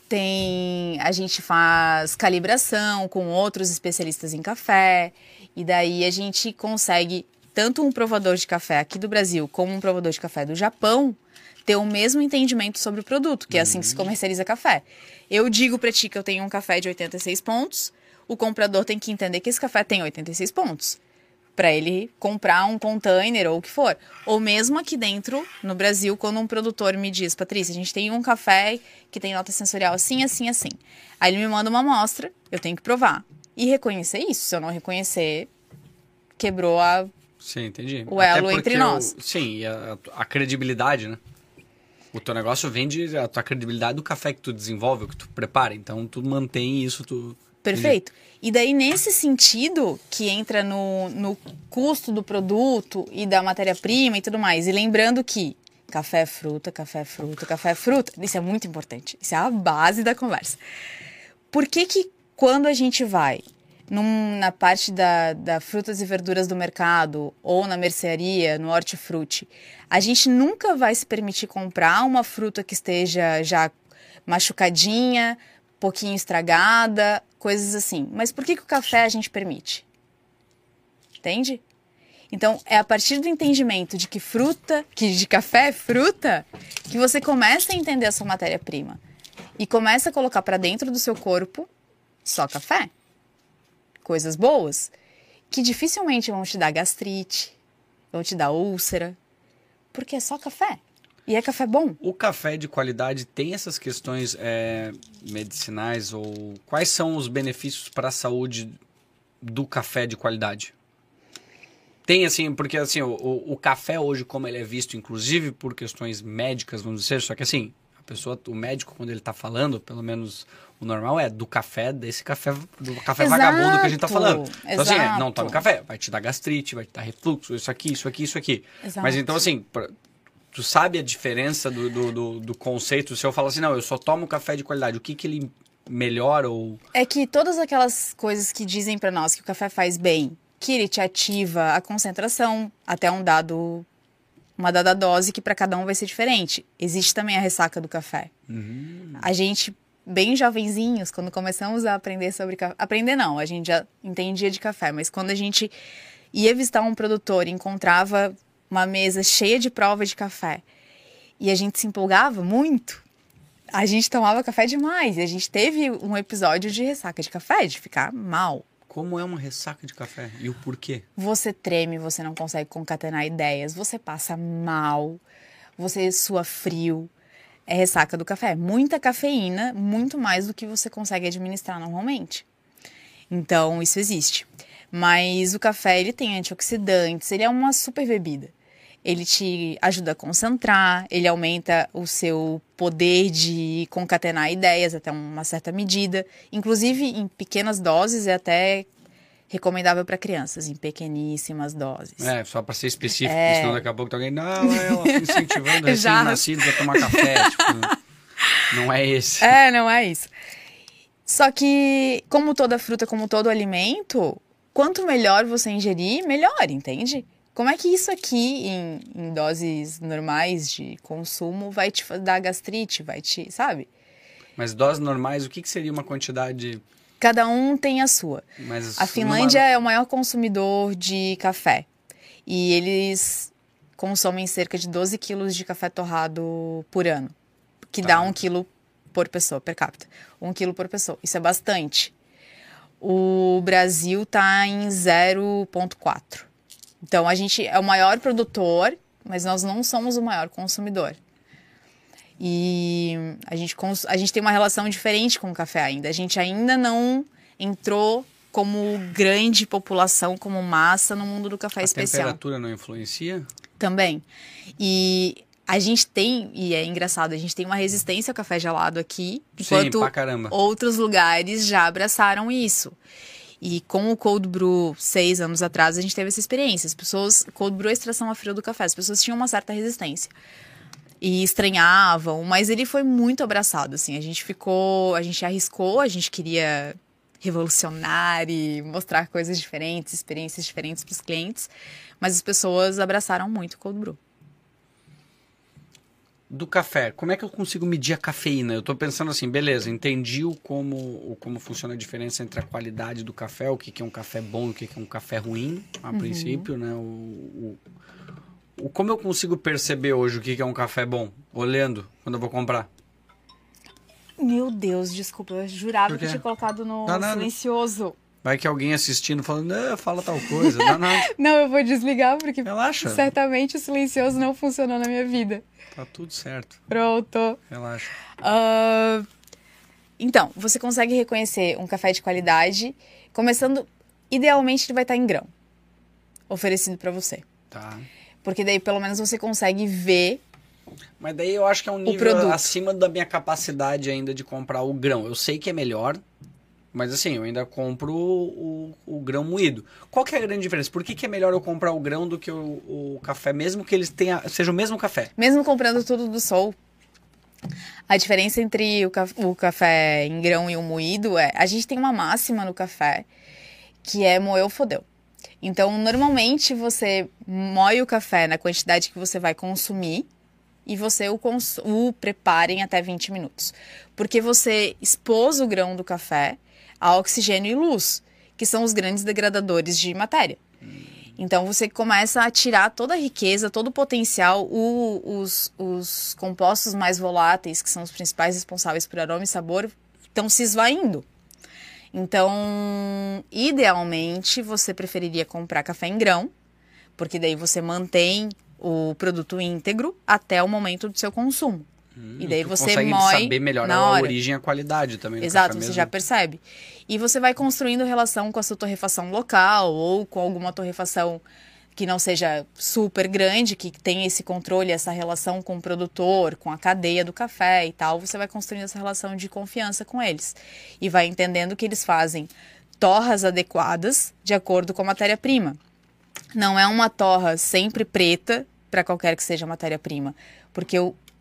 Speaker 2: a gente faz calibração com outros especialistas em café, e daí a gente consegue, tanto um provador de café aqui do Brasil como um provador de café do Japão, ter o mesmo entendimento sobre o produto, que é assim que se comercializa café. Eu digo pra ti que eu tenho um café de 86 pontos, o comprador tem que entender que esse café tem 86 pontos. Para ele comprar um container ou o que for. Ou mesmo aqui dentro, no Brasil, quando um produtor me diz, Patrícia, a gente tem um café que tem nota sensorial assim, assim, assim. Aí ele me manda uma amostra, eu tenho que provar. E reconhecer isso. Se eu não reconhecer, quebrou
Speaker 1: Sim, entendi.
Speaker 2: o elo entre nós.
Speaker 1: Sim, e a credibilidade, né? O teu negócio vende a tua credibilidade do café que tu desenvolve, que tu prepara. Então, tu mantém isso,
Speaker 2: Perfeito. E daí, nesse sentido, que entra no custo do produto e da matéria-prima e tudo mais. E lembrando que café é fruta, café é fruta, café é fruta. Isso é muito importante. Isso é a base da conversa. Por que quando a gente vai na parte da frutas e verduras do mercado ou na mercearia, no hortifruti, a gente nunca vai se permitir comprar uma fruta que esteja já machucadinha, pouquinho estragada, coisas assim. Mas por que o café a gente permite? Entende? Então, é a partir do entendimento de que de café é fruta, que você começa a entender a sua matéria-prima. E começa a colocar para dentro do seu corpo só café. Coisas boas, que dificilmente vão te dar gastrite, vão te dar úlcera, porque é só café. E é café bom.
Speaker 1: O café de qualidade tem essas questões medicinais ou quais são os benefícios para a saúde do café de qualidade? Tem assim, porque assim, o café hoje, como ele é visto, inclusive por questões médicas, vamos dizer, só que assim, o médico, quando ele está falando, pelo menos o normal é do café
Speaker 2: Exato,
Speaker 1: vagabundo que a gente está falando. Então assim,
Speaker 2: exato.
Speaker 1: não toma café, vai te dar gastrite, vai te dar refluxo, isso aqui, isso aqui, isso aqui.
Speaker 2: Exato.
Speaker 1: Mas então assim, tu sabe a diferença do conceito? Se eu falo assim, não, eu só tomo café de qualidade, o que ele melhora ou...
Speaker 2: É que todas aquelas coisas que dizem pra nós que o café faz bem, que ele te ativa a concentração até uma dada dose que pra cada um vai ser diferente. Existe também a ressaca do café. A gente, bem jovenzinhos, quando começamos a aprender sobre café... Aprender não, a gente já entendia de café, mas quando a gente ia visitar um produtor e encontrava uma mesa cheia de prova de café e a gente se empolgava muito, a gente tomava café demais. E a gente teve um episódio de ressaca de café, de ficar mal.
Speaker 1: Como é uma ressaca de café? E o porquê?
Speaker 2: Você treme, você não consegue concatenar ideias, você passa mal, você sua frio. É ressaca do café. Muita cafeína, muito mais do que você consegue administrar normalmente. Então, isso existe. Mas o café, ele tem antioxidantes, ele é uma super bebida. Ele te ajuda a concentrar, ele aumenta o seu poder de concatenar ideias até uma certa medida. Inclusive, em pequenas doses, é até recomendável para crianças, em pequeníssimas doses.
Speaker 1: É, só para ser específico, senão daqui a pouco tem alguém, não, ela incentivando recém-nascidos a tomar café. Tipo, não é esse.
Speaker 2: Não é isso. Só que, como toda fruta, como todo alimento, quanto melhor você ingerir, melhor, entende? Como é que isso aqui, em doses normais de consumo, vai te dar gastrite, sabe?
Speaker 1: Mas doses normais, o que seria uma quantidade...
Speaker 2: Cada um tem a sua.
Speaker 1: Mas
Speaker 2: a Finlândia é o maior consumidor de café. E eles consomem cerca de 12 quilos de café torrado por ano. Que dá 1 quilo por pessoa, per capita. 1 quilo por pessoa. Isso é bastante. O Brasil está em 0,4. Então, a gente é o maior produtor, mas nós não somos o maior consumidor. E a gente tem uma relação diferente com o café ainda. A gente ainda não entrou como grande população, como massa no mundo do café especial.
Speaker 1: A temperatura não influencia?
Speaker 2: Também. E a gente tem, e é engraçado, a gente tem uma resistência ao café gelado aqui, enquanto
Speaker 1: pra caramba.
Speaker 2: Outros lugares já abraçaram isso. E com o cold brew, 6 anos atrás, a gente teve essa experiência. As pessoas, cold brew é a extração a frio do café, as pessoas tinham uma certa resistência. E estranhavam, mas ele foi muito abraçado, assim. A gente arriscou, a gente queria revolucionar e mostrar coisas diferentes, experiências diferentes para os clientes, mas as pessoas abraçaram muito o cold brew.
Speaker 1: Do café, como é que eu consigo medir a cafeína? Eu tô pensando assim, beleza, entendi como funciona a diferença entre a qualidade do café, o que é um café bom e o que é um café ruim, a princípio, né? Como eu consigo perceber hoje o que é um café bom? Olhando, quando eu vou comprar.
Speaker 2: Meu Deus, desculpa, eu jurava que eu tinha colocado no silencioso.
Speaker 1: Vai que alguém assistindo falando, não, fala tal coisa.
Speaker 2: Não, eu vou desligar porque
Speaker 1: relaxa.
Speaker 2: Certamente o silencioso não funcionou na minha vida.
Speaker 1: Tá tudo certo.
Speaker 2: Pronto.
Speaker 1: Relaxa.
Speaker 2: Então, você consegue reconhecer um café de qualidade, começando, idealmente ele vai estar em grão, oferecido para você.
Speaker 1: Tá.
Speaker 2: Porque daí pelo menos você consegue ver.
Speaker 1: Mas daí eu acho que é um nível acima da minha capacidade ainda de comprar o grão. Eu sei que é melhor, mas assim, eu ainda compro o grão moído. Qual que é a grande diferença? Por que é melhor eu comprar o grão do que o café, mesmo que eles seja o mesmo café?
Speaker 2: Mesmo comprando tudo do Sol, a diferença entre o café em grão e o moído é... A gente tem uma máxima no café, que é moer ou fodeu. Então, normalmente, você moe o café na quantidade que você vai consumir e você o prepara em até 20 minutos. Porque você expôs o grão do café a oxigênio e luz, que são os grandes degradadores de matéria. Então, você começa a tirar toda a riqueza, todo o potencial, os compostos mais voláteis, que são os principais responsáveis por aroma e sabor, estão se esvaindo. Então, idealmente, você preferiria comprar café em grão, porque daí você mantém o produto íntegro até o momento do seu consumo. E daí você
Speaker 1: consegue saber melhor a origem e a qualidade também do
Speaker 2: Exato,
Speaker 1: café
Speaker 2: você
Speaker 1: mesmo.
Speaker 2: já percebe. E você vai construindo relação com a sua torrefação local ou com alguma torrefação que não seja super grande, que tenha esse controle, essa relação com o produtor, com a cadeia do café e tal. Você vai construindo essa relação de confiança com eles. E vai entendendo que eles fazem torras adequadas de acordo com a matéria-prima. Não é uma torra sempre preta para qualquer que seja a matéria-prima. Porque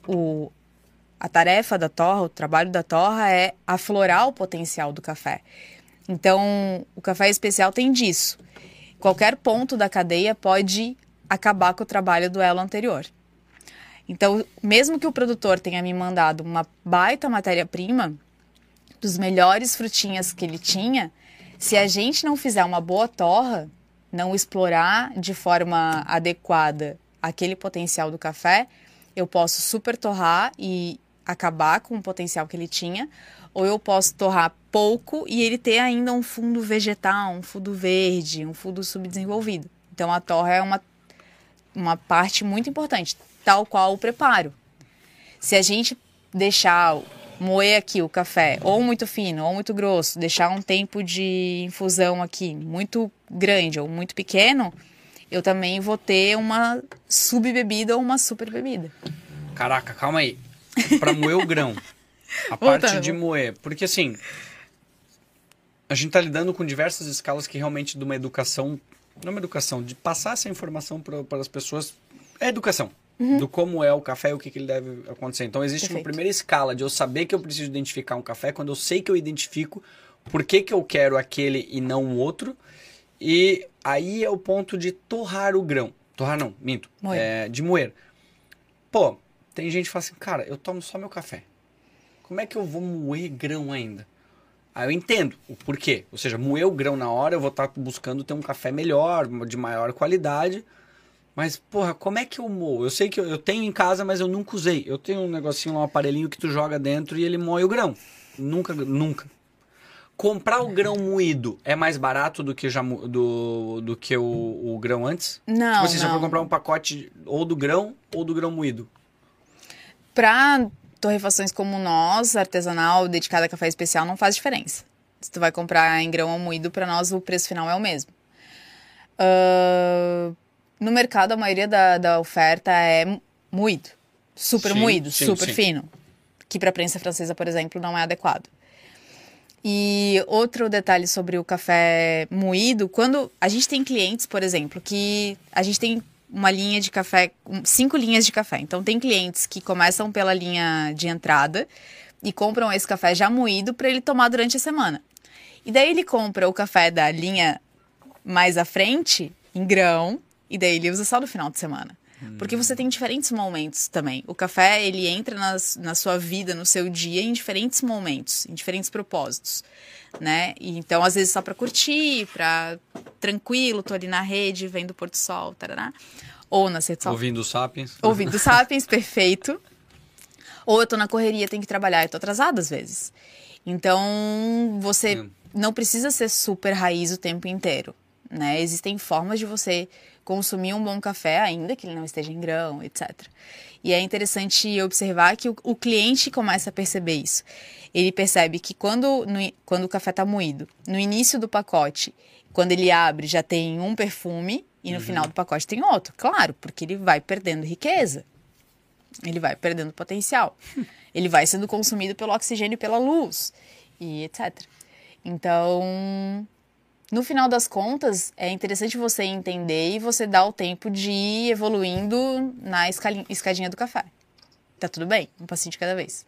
Speaker 2: a tarefa da torra, o trabalho da torra é aflorar o potencial do café. Então, o café especial tem disso. Qualquer ponto da cadeia pode acabar com o trabalho do elo anterior. Então, mesmo que o produtor tenha me mandado uma baita matéria-prima, dos melhores frutinhas que ele tinha, se a gente não fizer uma boa torra, não explorar de forma adequada aquele potencial do café, eu posso super torrar e acabar com o potencial que ele tinha, ou eu posso torrar pouco e ele ter ainda um fundo vegetal, um fundo verde, um fundo subdesenvolvido. Então, a torra é uma parte muito importante, tal qual o preparo. Se a gente deixar moer aqui o café, ou muito fino, ou muito grosso, deixar um tempo de infusão aqui muito grande ou muito pequeno, eu também vou ter uma subbebida ou uma super bebida.
Speaker 1: Caraca, calma aí. Pra moer o grão. A parte de moer. Porque assim, a gente tá lidando com diversas escalas que realmente de uma educação, não é uma educação, de passar essa informação para as pessoas, é educação. Do como é o café e o que ele deve acontecer. Então existe uma primeira escala de eu saber que eu preciso identificar um café, quando eu sei que eu identifico por que eu quero aquele e não o outro. E aí é o ponto de torrar o grão. Torrar não, minto. De moer. Pô, tem gente que fala assim, cara, eu tomo só meu café. Como é que eu vou moer grão ainda? Aí eu entendo o porquê. Ou seja, moer o grão na hora, eu vou estar buscando ter um café melhor, de maior qualidade. Mas, porra, como é que eu moo? Eu sei que eu tenho em casa, mas eu nunca usei. Eu tenho um negocinho lá, um aparelhinho que tu joga dentro e ele moe o grão. Nunca. Comprar o grão moído é mais barato do que, do que o grão antes?
Speaker 2: Não,
Speaker 1: Tipo assim, se eu for
Speaker 2: não.
Speaker 1: comprar um pacote ou do grão moído.
Speaker 2: Para torrefações como nós, artesanal, dedicada a café especial, não faz diferença. Se tu vai comprar em grão ou moído, para nós o preço final é o mesmo. No mercado, a maioria da oferta é moído. Super moído, super fino. Que para a prensa francesa, por exemplo, não é adequado. E outro detalhe sobre o café moído, quando a gente tem clientes, por exemplo, que a gente tem uma linha de café, 5 linhas de café. Então, tem clientes que começam pela linha de entrada e compram esse café já moído para ele tomar durante a semana. E daí ele compra o café da linha mais à frente, em grão, e daí ele usa só no final de semana. Porque você tem diferentes momentos também. O café, ele entra na sua vida, no seu dia, em diferentes momentos, em diferentes propósitos, né? E então, às vezes, só para curtir, para tranquilo, tô ali na rede, vendo o pôr do sol, tarará. Ou na rede sol.
Speaker 1: Ouvindo o Sapiens.
Speaker 2: Ouvindo o Sapiens, perfeito. Ou eu tô na correria, tenho que trabalhar e tô atrasada às vezes. Então, você não precisa ser super raiz o tempo inteiro, né? Existem formas de você consumir um bom café, ainda que ele não esteja em grão, etc. E é interessante observar que o cliente começa a perceber isso. Ele percebe que quando o café está moído, no início do pacote, quando ele abre, já tem um perfume e no final do pacote tem outro. Claro, porque ele vai perdendo riqueza. Ele vai perdendo potencial. Ele vai sendo consumido pelo oxigênio e pela luz, e etc. Então, no final das contas, é interessante você entender e você dar o tempo de ir evoluindo na escadinha do café. Tá tudo bem, um passinho de cada vez.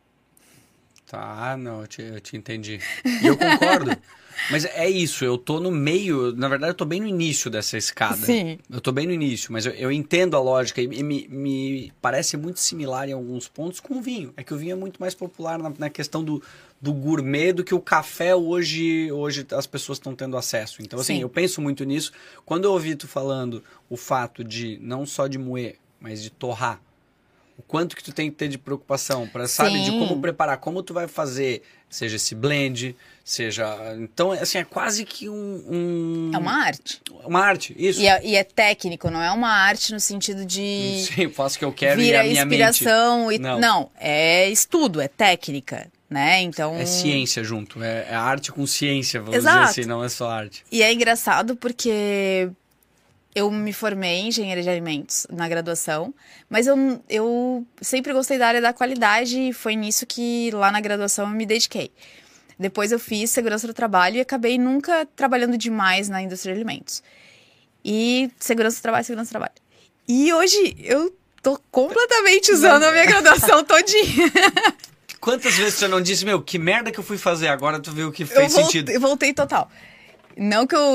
Speaker 1: Tá, não, eu te entendi. E eu concordo. Mas é isso, eu tô no meio, na verdade eu tô bem no início dessa escada.
Speaker 2: Sim.
Speaker 1: Eu tô bem no início, mas eu entendo a lógica e me parece muito similar em alguns pontos com o vinho. É que o vinho é muito mais popular na questão do gourmet do que o café hoje as pessoas estão tendo acesso. Então, assim, eu penso muito nisso. Quando eu ouvi tu falando o fato de não só de moer, mas de torrar, o quanto que tu tem que ter de preocupação para, sabe, de como preparar, como tu vai fazer, seja esse blend, seja... Então, assim, é quase que
Speaker 2: É uma arte.
Speaker 1: Uma arte, isso.
Speaker 2: E é técnico, não é uma arte no sentido de...
Speaker 1: Sim, eu faço o que eu quero e
Speaker 2: vira
Speaker 1: a minha
Speaker 2: inspiração
Speaker 1: mente...
Speaker 2: Não, é estudo, é técnica, né? Então...
Speaker 1: É ciência junto, é arte com ciência, vamos
Speaker 2: Exato.
Speaker 1: dizer assim, não é só arte.
Speaker 2: E é engraçado porque... Eu me formei em engenharia de alimentos na graduação, mas eu sempre gostei da área da qualidade e foi nisso que lá na graduação eu me dediquei. Depois eu fiz segurança do trabalho e acabei nunca trabalhando demais na indústria de alimentos. E segurança do trabalho. E hoje eu tô completamente usando a minha graduação todinha.
Speaker 1: Quantas vezes você não disse, meu, que merda que eu fui fazer agora, tu viu que fez sentido?
Speaker 2: Eu voltei total. Não que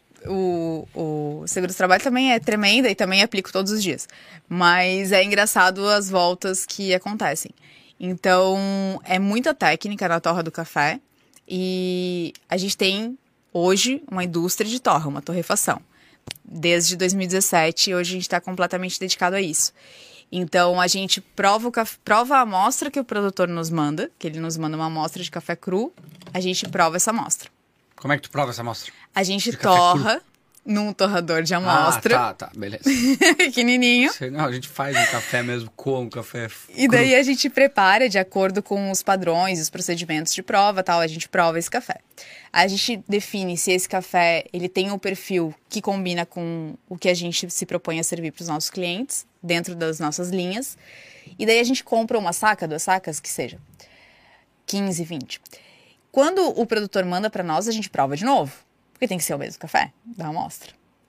Speaker 2: o seguro do trabalho também é tremenda e também aplico todos os dias. Mas é engraçado as voltas que acontecem. Então, é muita técnica na torra do café. E a gente tem, hoje, uma indústria de torra, uma torrefação. Desde 2017, hoje a gente está completamente dedicado a isso. Então, a gente prova a amostra que o produtor nos manda, que ele nos manda uma amostra de café cru, a gente prova essa amostra.
Speaker 1: Como é que tu prova essa amostra?
Speaker 2: A gente torra num torrador de amostra.
Speaker 1: Tá, beleza.
Speaker 2: Pequenininho.
Speaker 1: Não, a gente faz um café mesmo, com um café cru.
Speaker 2: E daí a gente prepara de acordo com os padrões, os procedimentos de prova, tal, a gente prova esse café. A gente define se esse café, ele tem um perfil que combina com o que a gente se propõe a servir para os nossos clientes, dentro das nossas linhas. E daí a gente compra uma saca, 2 sacas, que seja 15, 20. Quando o produtor manda para nós, a gente prova de novo. Porque tem que ser o mesmo café da amostra.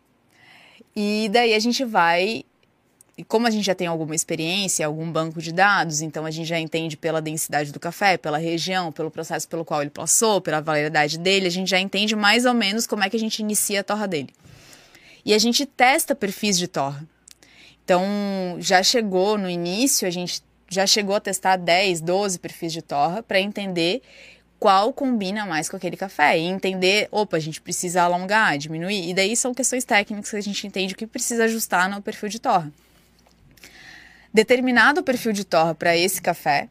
Speaker 2: E daí a gente vai... E como a gente já tem alguma experiência, algum banco de dados, então a gente já entende pela densidade do café, pela região, pelo processo pelo qual ele passou, pela validade dele, a gente já entende mais ou menos como é que a gente inicia a torra dele. E a gente testa perfis de torra. Então, já chegou no início, a gente já chegou a testar 10, 12 perfis de torra para entender qual combina mais com aquele café. E entender, opa, a gente precisa alongar, diminuir. E daí são questões técnicas que a gente entende o que precisa ajustar no perfil de torra. Determinado o perfil de torra para esse café,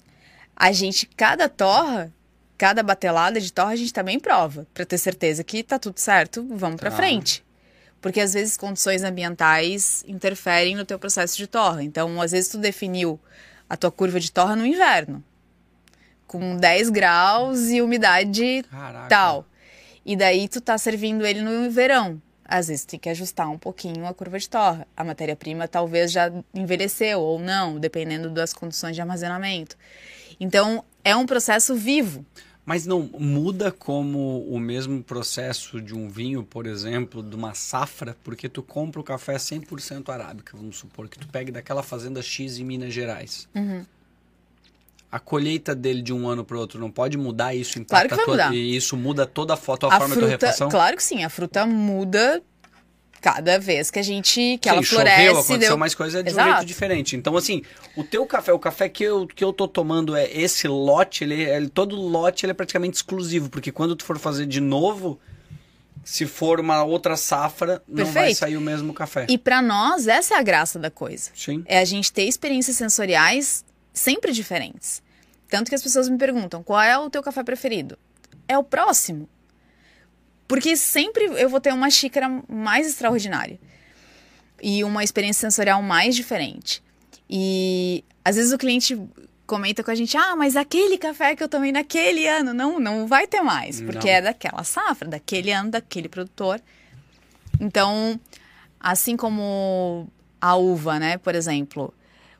Speaker 2: cada torra, cada batelada de torra, a gente também prova, para ter certeza que tá tudo certo, vamos para frente. Porque às vezes condições ambientais interferem no teu processo de torra. Então, às vezes tu definiu a tua curva de torra no inverno, com 10 graus e umidade tal. E daí tu tá servindo ele no verão. Às vezes tem que ajustar um pouquinho a curva de torra. A matéria-prima talvez já envelheceu ou não, dependendo das condições de armazenamento. Então, é um processo vivo.
Speaker 1: Mas não muda como o mesmo processo de um vinho, por exemplo, de uma safra, porque tu compra o café 100% arábica, vamos supor, que tu pegue daquela fazenda X em Minas Gerais. A colheita dele de um ano para o outro não pode mudar isso?
Speaker 2: Claro que vai mudar.
Speaker 1: E isso muda toda a forma de torrefação?
Speaker 2: Claro que sim, a fruta muda cada vez que ela floresce.
Speaker 1: Choveu, aconteceu mais coisa de um jeito diferente. Então, assim, o teu café, o café que eu tô tomando é esse lote, todo lote ele é praticamente exclusivo, porque quando tu for fazer de novo, se for uma outra safra, não vai sair o mesmo café.
Speaker 2: E para nós, essa é a graça da coisa.
Speaker 1: Sim.
Speaker 2: É a gente ter experiências sensoriais sempre diferentes. Tanto que as pessoas me perguntam, qual é o teu café preferido? É o próximo. Porque sempre eu vou ter uma xícara mais extraordinária. E uma experiência sensorial mais diferente. E às vezes o cliente comenta com a gente, mas aquele café que eu tomei naquele ano, não vai ter mais. Porque é daquela safra, daquele ano, daquele produtor. Então, assim como a uva, né, por exemplo,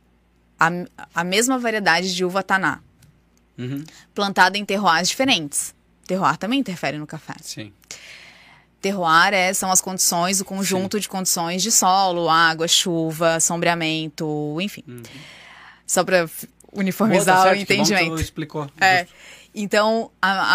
Speaker 2: a mesma variedade de uva taná, plantada em terroirs diferentes. Terroir também interfere no café.
Speaker 1: Sim.
Speaker 2: Terroir são as condições, o conjunto de condições de solo, água, chuva, sombreamento, enfim. Só para uniformizar o entendimento.
Speaker 1: Que bom que tu explicou.
Speaker 2: Então,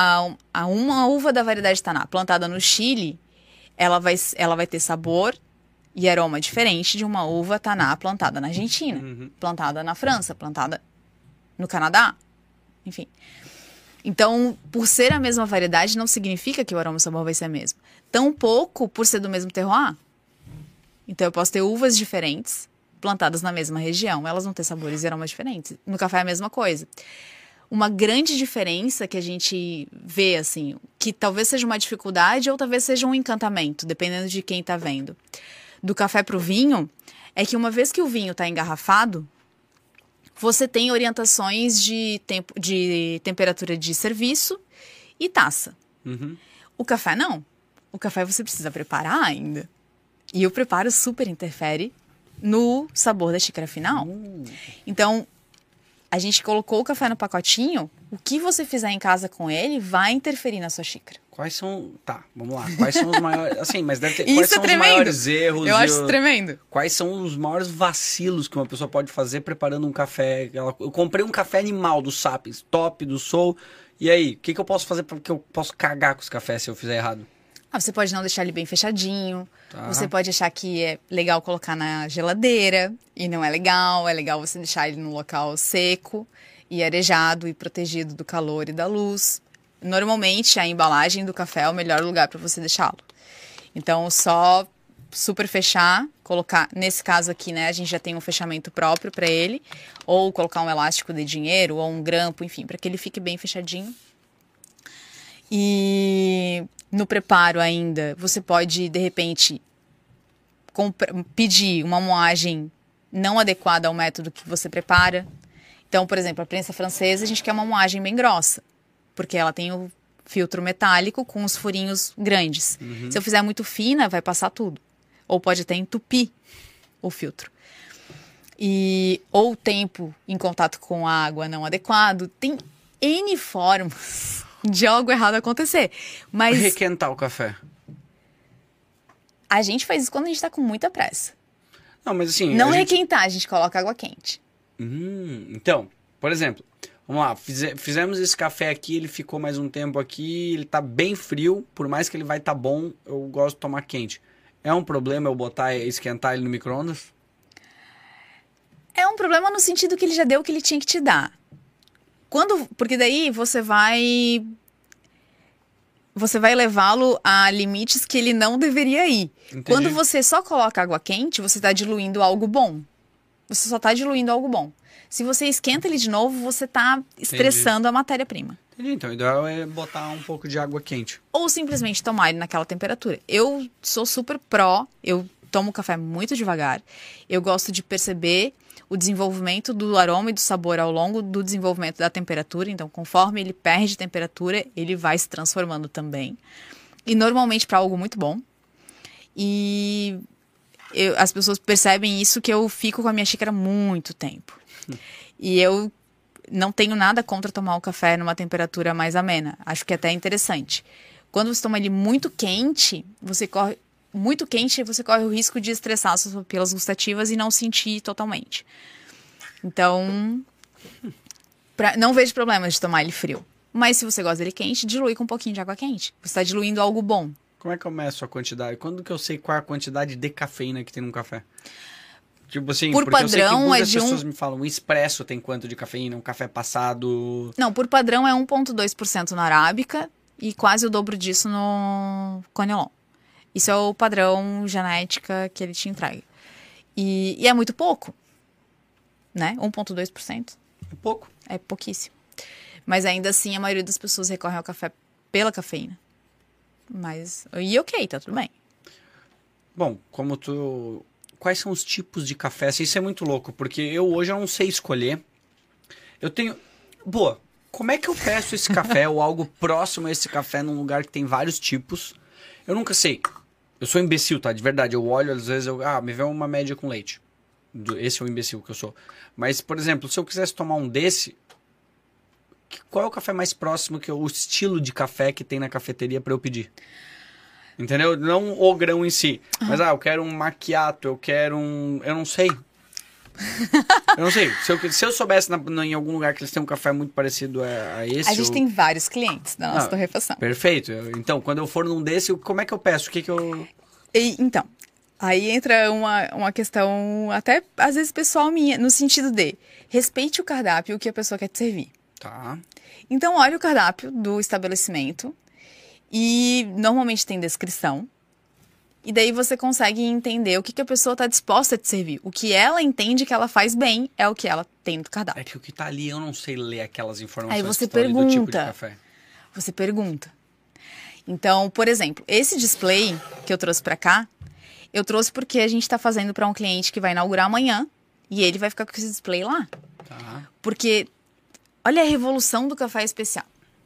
Speaker 2: uma uva da variedade taná plantada no Chile, ela vai ter sabor e aroma diferente de uma uva taná plantada na Argentina, plantada na França, plantada no Canadá, enfim. Então, por ser a mesma variedade, não significa que o aroma e o sabor vai ser o mesmo. Tampouco por ser do mesmo terroir. Então, eu posso ter uvas diferentes, plantadas na mesma região. Elas vão ter sabores e aromas diferentes. No café é a mesma coisa. Uma grande diferença que a gente vê, assim, que talvez seja uma dificuldade ou talvez seja um encantamento, dependendo de quem está vendo, do café para o vinho, é que uma vez que o vinho está engarrafado, você tem orientações de temperatura de serviço e taça. O café não. O café você precisa preparar ainda. E o preparo super interfere no sabor da xícara final. Então, a gente colocou o café no pacotinho, o que você fizer em casa com ele vai interferir na sua xícara.
Speaker 1: Quais são... Tá, vamos lá. Quais são os maiores... Assim, mas deve ter...
Speaker 2: Isso
Speaker 1: quais são os maiores erros?
Speaker 2: Eu acho tremendo.
Speaker 1: Quais são os maiores vacilos que uma pessoa pode fazer preparando um café? Eu comprei um café animal do Sapiens, top, do Soul. E aí, o que eu posso fazer porque eu posso cagar com os cafés se eu fizer errado?
Speaker 2: Você pode não deixar ele bem fechadinho. Você pode achar que é legal colocar na geladeira e não é legal. É legal você deixar ele num local seco e arejado e protegido do calor e da luz. Normalmente, a embalagem do café é o melhor lugar para você deixá-lo. Então, só super fechar, colocar... Nesse caso aqui, né, a gente já tem um fechamento próprio para ele. Ou colocar um elástico de dinheiro ou um grampo, enfim, para que ele fique bem fechadinho. E no preparo ainda, você pode, de repente, pedir uma moagem não adequada ao método que você prepara. Então, por exemplo, a prensa francesa, a gente quer uma moagem bem grossa, porque ela tem o filtro metálico com os furinhos grandes. Se eu fizer muito fina, vai passar tudo. Ou pode até entupir o filtro. Ou o tempo em contato com a água não adequado. Tem N formas de algo errado acontecer. Mas
Speaker 1: requentar o café.
Speaker 2: A gente faz isso quando a gente tá com muita pressa.
Speaker 1: Não, mas assim...
Speaker 2: Não requentar, a gente coloca água quente.
Speaker 1: Então, por exemplo, vamos lá, fizemos esse café aqui, ele ficou mais um tempo aqui, ele tá bem frio, por mais que ele vai tá bom, eu gosto de tomar quente. É um problema eu esquentar ele no micro-ondas?
Speaker 2: É um problema no sentido que ele já deu o que ele tinha que te dar. Porque daí você vai levá-lo a limites que ele não deveria ir.
Speaker 1: Entendi.
Speaker 2: Quando você só coloca água quente, você está diluindo algo bom. Você só está diluindo algo bom. Se você esquenta ele de novo, você está estressando a matéria-prima.
Speaker 1: Entendi. Então, o ideal é botar um pouco de água quente.
Speaker 2: Ou simplesmente tomar ele naquela temperatura. Eu sou super pró, eu tomo café muito devagar. Eu gosto de perceber o desenvolvimento do aroma e do sabor ao longo do desenvolvimento da temperatura. Então, conforme ele perde temperatura, ele vai se transformando também. E normalmente para algo muito bom. E as pessoas percebem isso, que eu fico com a minha xícara muito tempo. E eu não tenho nada contra tomar o café numa temperatura mais amena. Acho que é até interessante. Quando você toma ele muito quente, você corre o risco de estressar as suas papilas gustativas e não sentir totalmente. Então, não vejo problema de tomar ele frio. Mas se você gosta dele quente, dilui com um pouquinho de água quente. Você está diluindo algo bom.
Speaker 1: Como é que eu meço a quantidade? Quando que eu sei qual é a quantidade de cafeína que tem num café? Tipo assim,
Speaker 2: por
Speaker 1: porque
Speaker 2: padrão,
Speaker 1: eu sei que as pessoas me falam, um expresso tem quanto de cafeína, um café passado...
Speaker 2: Não, por padrão é 1,2% na arábica e quase o dobro disso no conilon. Isso é o padrão genética que ele te entrega. E é muito pouco, né? 1,2%.
Speaker 1: É pouco.
Speaker 2: É pouquíssimo. Mas ainda assim, a maioria das pessoas recorre ao café pela cafeína. E ok, tá tudo bem.
Speaker 1: Bom, quais são os tipos de café? Isso é muito louco, porque hoje eu não sei escolher. Eu tenho... Boa, como é que eu peço esse café ou algo próximo a esse café num lugar que tem vários tipos? Eu nunca sei. Eu sou imbecil, tá? De verdade. Eu olho, às vezes, me vê uma média com leite. Esse é o imbecil que eu sou. Mas, por exemplo, se eu quisesse tomar um desse, qual é o café mais próximo, o estilo de café que tem na cafeteria para eu pedir? Entendeu? Não o grão em si. Mas, eu quero um macchiato, eu quero um... Eu não sei. Eu não sei. Se eu soubesse em algum lugar que eles têm um café muito parecido a esse...
Speaker 2: A gente tem vários clientes da nossa torrefação.
Speaker 1: Perfeito. Então, quando eu for num desse, como é que eu peço? O que eu...
Speaker 2: Então, aí entra uma questão até, às vezes, pessoal minha, no sentido de respeite o cardápio que a pessoa quer te servir.
Speaker 1: Tá.
Speaker 2: Então, olha o cardápio do estabelecimento e normalmente tem descrição. E daí você consegue entender o que a pessoa está disposta a te servir. O que ela entende que ela faz bem é o que ela tem no cardápio.
Speaker 1: É que o que tá ali, eu não sei ler aquelas informações.
Speaker 2: Aí você
Speaker 1: que estão ali do tipo de
Speaker 2: pergunta.
Speaker 1: café.
Speaker 2: Você pergunta. Então, por exemplo, esse display que eu trouxe para cá, eu trouxe porque a gente está fazendo para um cliente que vai inaugurar amanhã e ele vai ficar com esse display lá.
Speaker 1: Tá.
Speaker 2: Porque olha a revolução do café especial.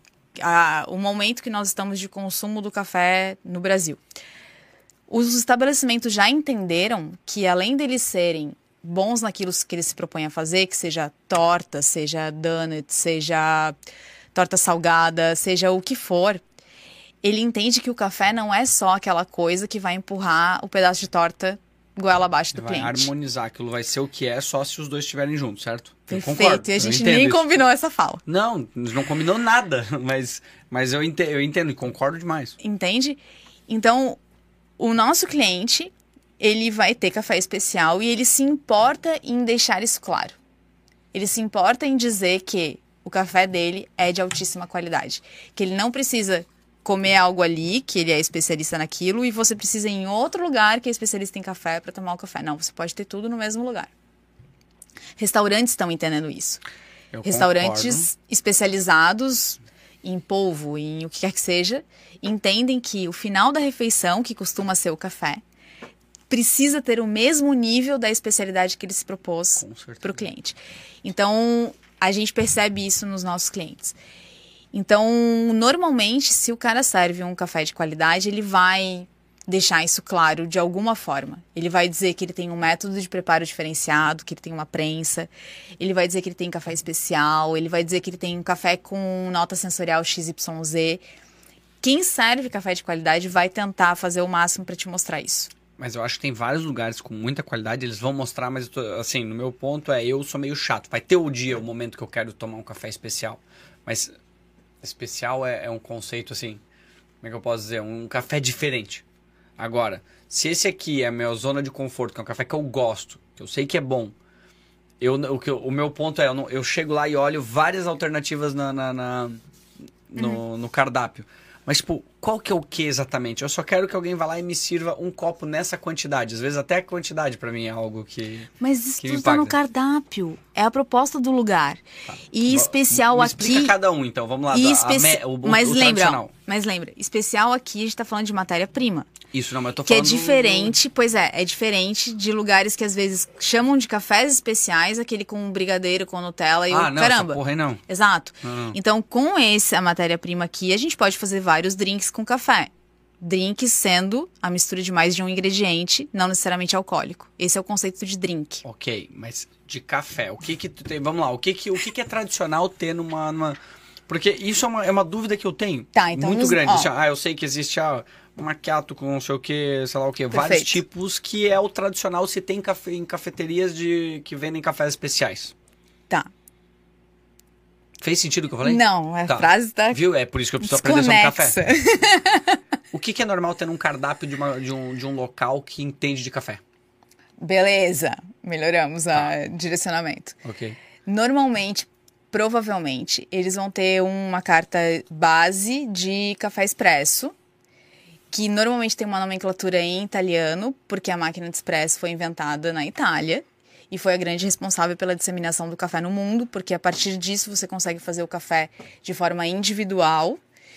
Speaker 2: O momento que nós estamos de consumo do café no Brasil. Os estabelecimentos já entenderam que, além deles serem bons naquilo que eles se propõem a fazer, que seja torta, seja donut, seja torta salgada, seja o que for, ele entende que o café não é só aquela coisa que vai empurrar o pedaço de torta goela abaixo do cliente.
Speaker 1: Vai harmonizar, aquilo vai ser o que é só se os dois estiverem juntos, certo?
Speaker 2: Perfeito,
Speaker 1: Eu concordo,
Speaker 2: e a gente nem combinou essa fala.
Speaker 1: Não, não combinou nada, mas eu entendo e concordo demais.
Speaker 2: Entende? Então, o nosso cliente, ele vai ter café especial e ele se importa em deixar isso claro. Ele se importa em dizer que o café dele é de altíssima qualidade. Que ele não precisa comer algo ali, que ele é especialista naquilo, e você precisa ir em outro lugar que é especialista em café para tomar o café. Não, você pode ter tudo no mesmo lugar. Restaurantes estão entendendo isso. Restaurantes especializados em polvo, em o que quer que seja, entendem que o final da refeição, que costuma ser o café, precisa ter o mesmo nível da especialidade que ele se propôs para o cliente. Então, a gente percebe isso nos nossos clientes. Então, normalmente, se o cara serve um café de qualidade, ele vai deixar isso claro de alguma forma. Ele vai dizer que ele tem um método de preparo diferenciado, que ele tem uma prensa, ele vai dizer que ele tem café especial, ele vai dizer que ele tem um café com nota sensorial XYZ. Quem serve café de qualidade vai tentar fazer o máximo para te mostrar isso.
Speaker 1: Mas eu acho que tem vários lugares com muita qualidade, eles vão mostrar, mas assim, no meu ponto eu sou meio chato. Vai ter o momento que eu quero tomar um café especial. Mas especial é um conceito assim, como é que eu posso dizer? Um café diferente. Agora, se esse aqui é a minha zona de conforto, que é um café que eu gosto, que eu sei que é bom, O meu ponto é, eu chego lá e olho várias alternativas no cardápio. Mas, tipo, qual que é o que exatamente? Eu só quero que alguém vá lá e me sirva um copo nessa quantidade. Às vezes até a quantidade pra mim é algo que
Speaker 2: Mas isso
Speaker 1: que
Speaker 2: tudo
Speaker 1: me
Speaker 2: tá no
Speaker 1: impacta.
Speaker 2: cardápio. É a proposta do lugar.
Speaker 1: Tá.
Speaker 2: E especial
Speaker 1: Me
Speaker 2: aqui...
Speaker 1: explica cada um, então. Vamos lá.
Speaker 2: Mas lembra, especial aqui a gente tá falando de matéria-prima.
Speaker 1: Isso, não, mas eu tô
Speaker 2: Que
Speaker 1: falando...
Speaker 2: é diferente, pois é diferente de lugares que às vezes chamam de cafés especiais, aquele com brigadeiro, com Nutella e
Speaker 1: não,
Speaker 2: caramba.
Speaker 1: essa porra aí não.
Speaker 2: Exato.
Speaker 1: Não.
Speaker 2: Então, com a matéria-prima aqui, a gente pode fazer vários drinks com café. Drinks sendo a mistura de mais de um ingrediente, não necessariamente alcoólico. Esse é o conceito de drink.
Speaker 1: Ok, mas de café, o que tu tem... Vamos lá, o que é tradicional ter numa... Porque isso é uma dúvida que eu tenho.
Speaker 2: Tá, então
Speaker 1: muito grande.
Speaker 2: ó.
Speaker 1: Assim, eu sei que existe um macchiato com não sei o que, sei lá o que. Vários
Speaker 2: Perfeito.
Speaker 1: tipos que é o tradicional se tem em cafeterias que vendem cafés especiais.
Speaker 2: Tá.
Speaker 1: Fez sentido o que eu falei?
Speaker 2: Não, a
Speaker 1: Tá.
Speaker 2: frase tá
Speaker 1: Viu? É por isso que eu preciso aprender sobre café.
Speaker 2: desconexa.
Speaker 1: O que é normal ter num cardápio de um local que entende de café?
Speaker 2: Beleza, melhoramos o direcionamento.
Speaker 1: Ok.
Speaker 2: Normalmente, provavelmente, eles vão ter uma carta base de café expresso, que normalmente tem uma nomenclatura em italiano, porque a máquina de expresso foi inventada na Itália e foi a grande responsável pela disseminação do café no mundo, porque a partir disso você consegue fazer o café de forma individual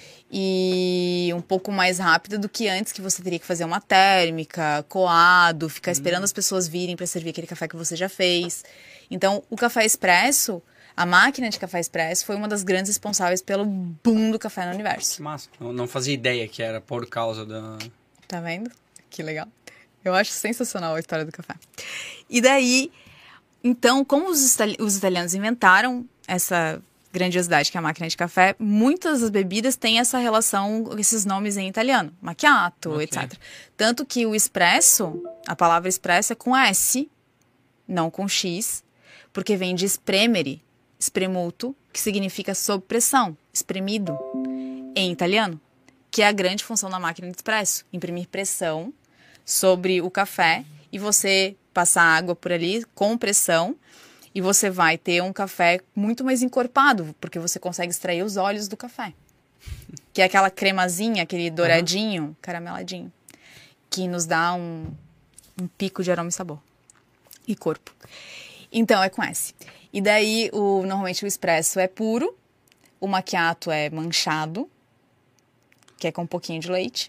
Speaker 2: e um pouco mais rápida do que antes, que você teria que fazer uma térmica, coado, ficar esperando as pessoas virem para servir aquele café que você já fez. Então, o café expresso, a máquina de café expresso, foi uma das grandes responsáveis pelo boom do café no universo.
Speaker 1: Que massa. Eu não fazia ideia que era por causa da...
Speaker 2: Tá vendo? Que legal. Eu acho sensacional a história do café. E daí, então, como os italianos inventaram essa grandiosidade que é a máquina de café, muitas das bebidas têm essa relação, esses nomes em italiano. Macchiato,
Speaker 1: Ok.
Speaker 2: etc. Tanto que o espresso, a palavra espresso é com S, não com X, porque vem de spremere, spremuto, que significa sob pressão, espremido, em italiano, que é a grande função da máquina de expresso, imprimir pressão sobre o café e você passar água por ali com pressão e você vai ter um café muito mais encorpado, porque você consegue extrair os óleos do café, que é aquela cremazinha, aquele douradinho, carameladinho, que nos dá um pico de aroma e sabor e corpo. Então, é com S. E daí, normalmente o espresso é puro, o macchiato é manchado, que é com um pouquinho de leite.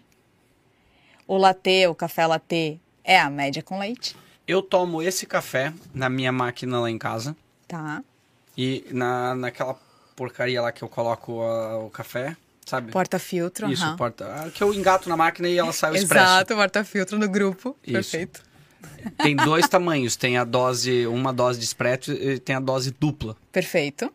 Speaker 2: O latte, o café latte, é a média com leite.
Speaker 1: Eu tomo esse café na minha máquina lá em casa
Speaker 2: Tá.
Speaker 1: e naquela porcaria lá que eu coloco o café, sabe?
Speaker 2: Porta-filtro.
Speaker 1: Isso,
Speaker 2: aham.
Speaker 1: que eu engato na máquina e ela sai o expresso.
Speaker 2: Exato, porta-filtro no grupo.
Speaker 1: Isso.
Speaker 2: Perfeito.
Speaker 1: Tem dois tamanhos, tem uma dose de expresso e tem a dose dupla.
Speaker 2: Perfeito.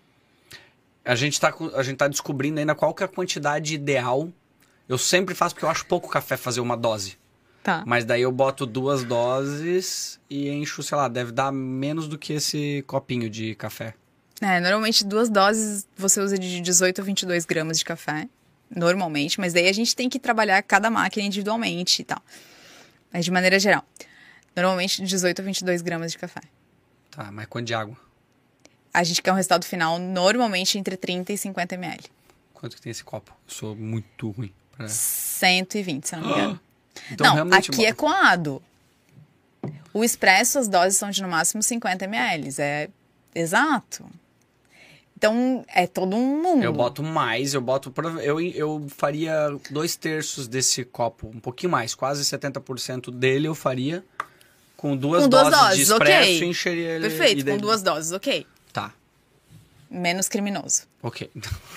Speaker 1: A gente tá descobrindo ainda qual que é a quantidade ideal. Eu sempre faço porque eu acho pouco café fazer uma dose.
Speaker 2: Tá.
Speaker 1: Mas daí eu boto 2 doses e encho, sei lá, deve dar menos do que esse copinho de café.
Speaker 2: Normalmente 2 doses você usa de 18 a 22 gramas de café. Normalmente, mas daí a gente tem que trabalhar cada máquina individualmente e tal. Mas de maneira geral. Normalmente 18 a 22 gramas de café.
Speaker 1: Tá, mas quanto de água?
Speaker 2: A gente quer um resultado final normalmente entre 30 e 50 ml.
Speaker 1: Quanto que tem esse copo? Eu sou muito ruim.
Speaker 2: 120, se eu não me engano.
Speaker 1: Então,
Speaker 2: não,
Speaker 1: realmente,
Speaker 2: aqui é coado. O expresso, as doses são de no máximo 50 ml. É exato. Então, é todo um mundo.
Speaker 1: Eu boto mais, eu faria 2/3 desse copo, um pouquinho mais, quase 70% dele eu faria com duas doses de expresso
Speaker 2: ok.
Speaker 1: e encheria ele.
Speaker 2: Perfeito,
Speaker 1: e daí-
Speaker 2: com 2 doses, ok.
Speaker 1: Tá,
Speaker 2: Menos criminoso.
Speaker 1: ok.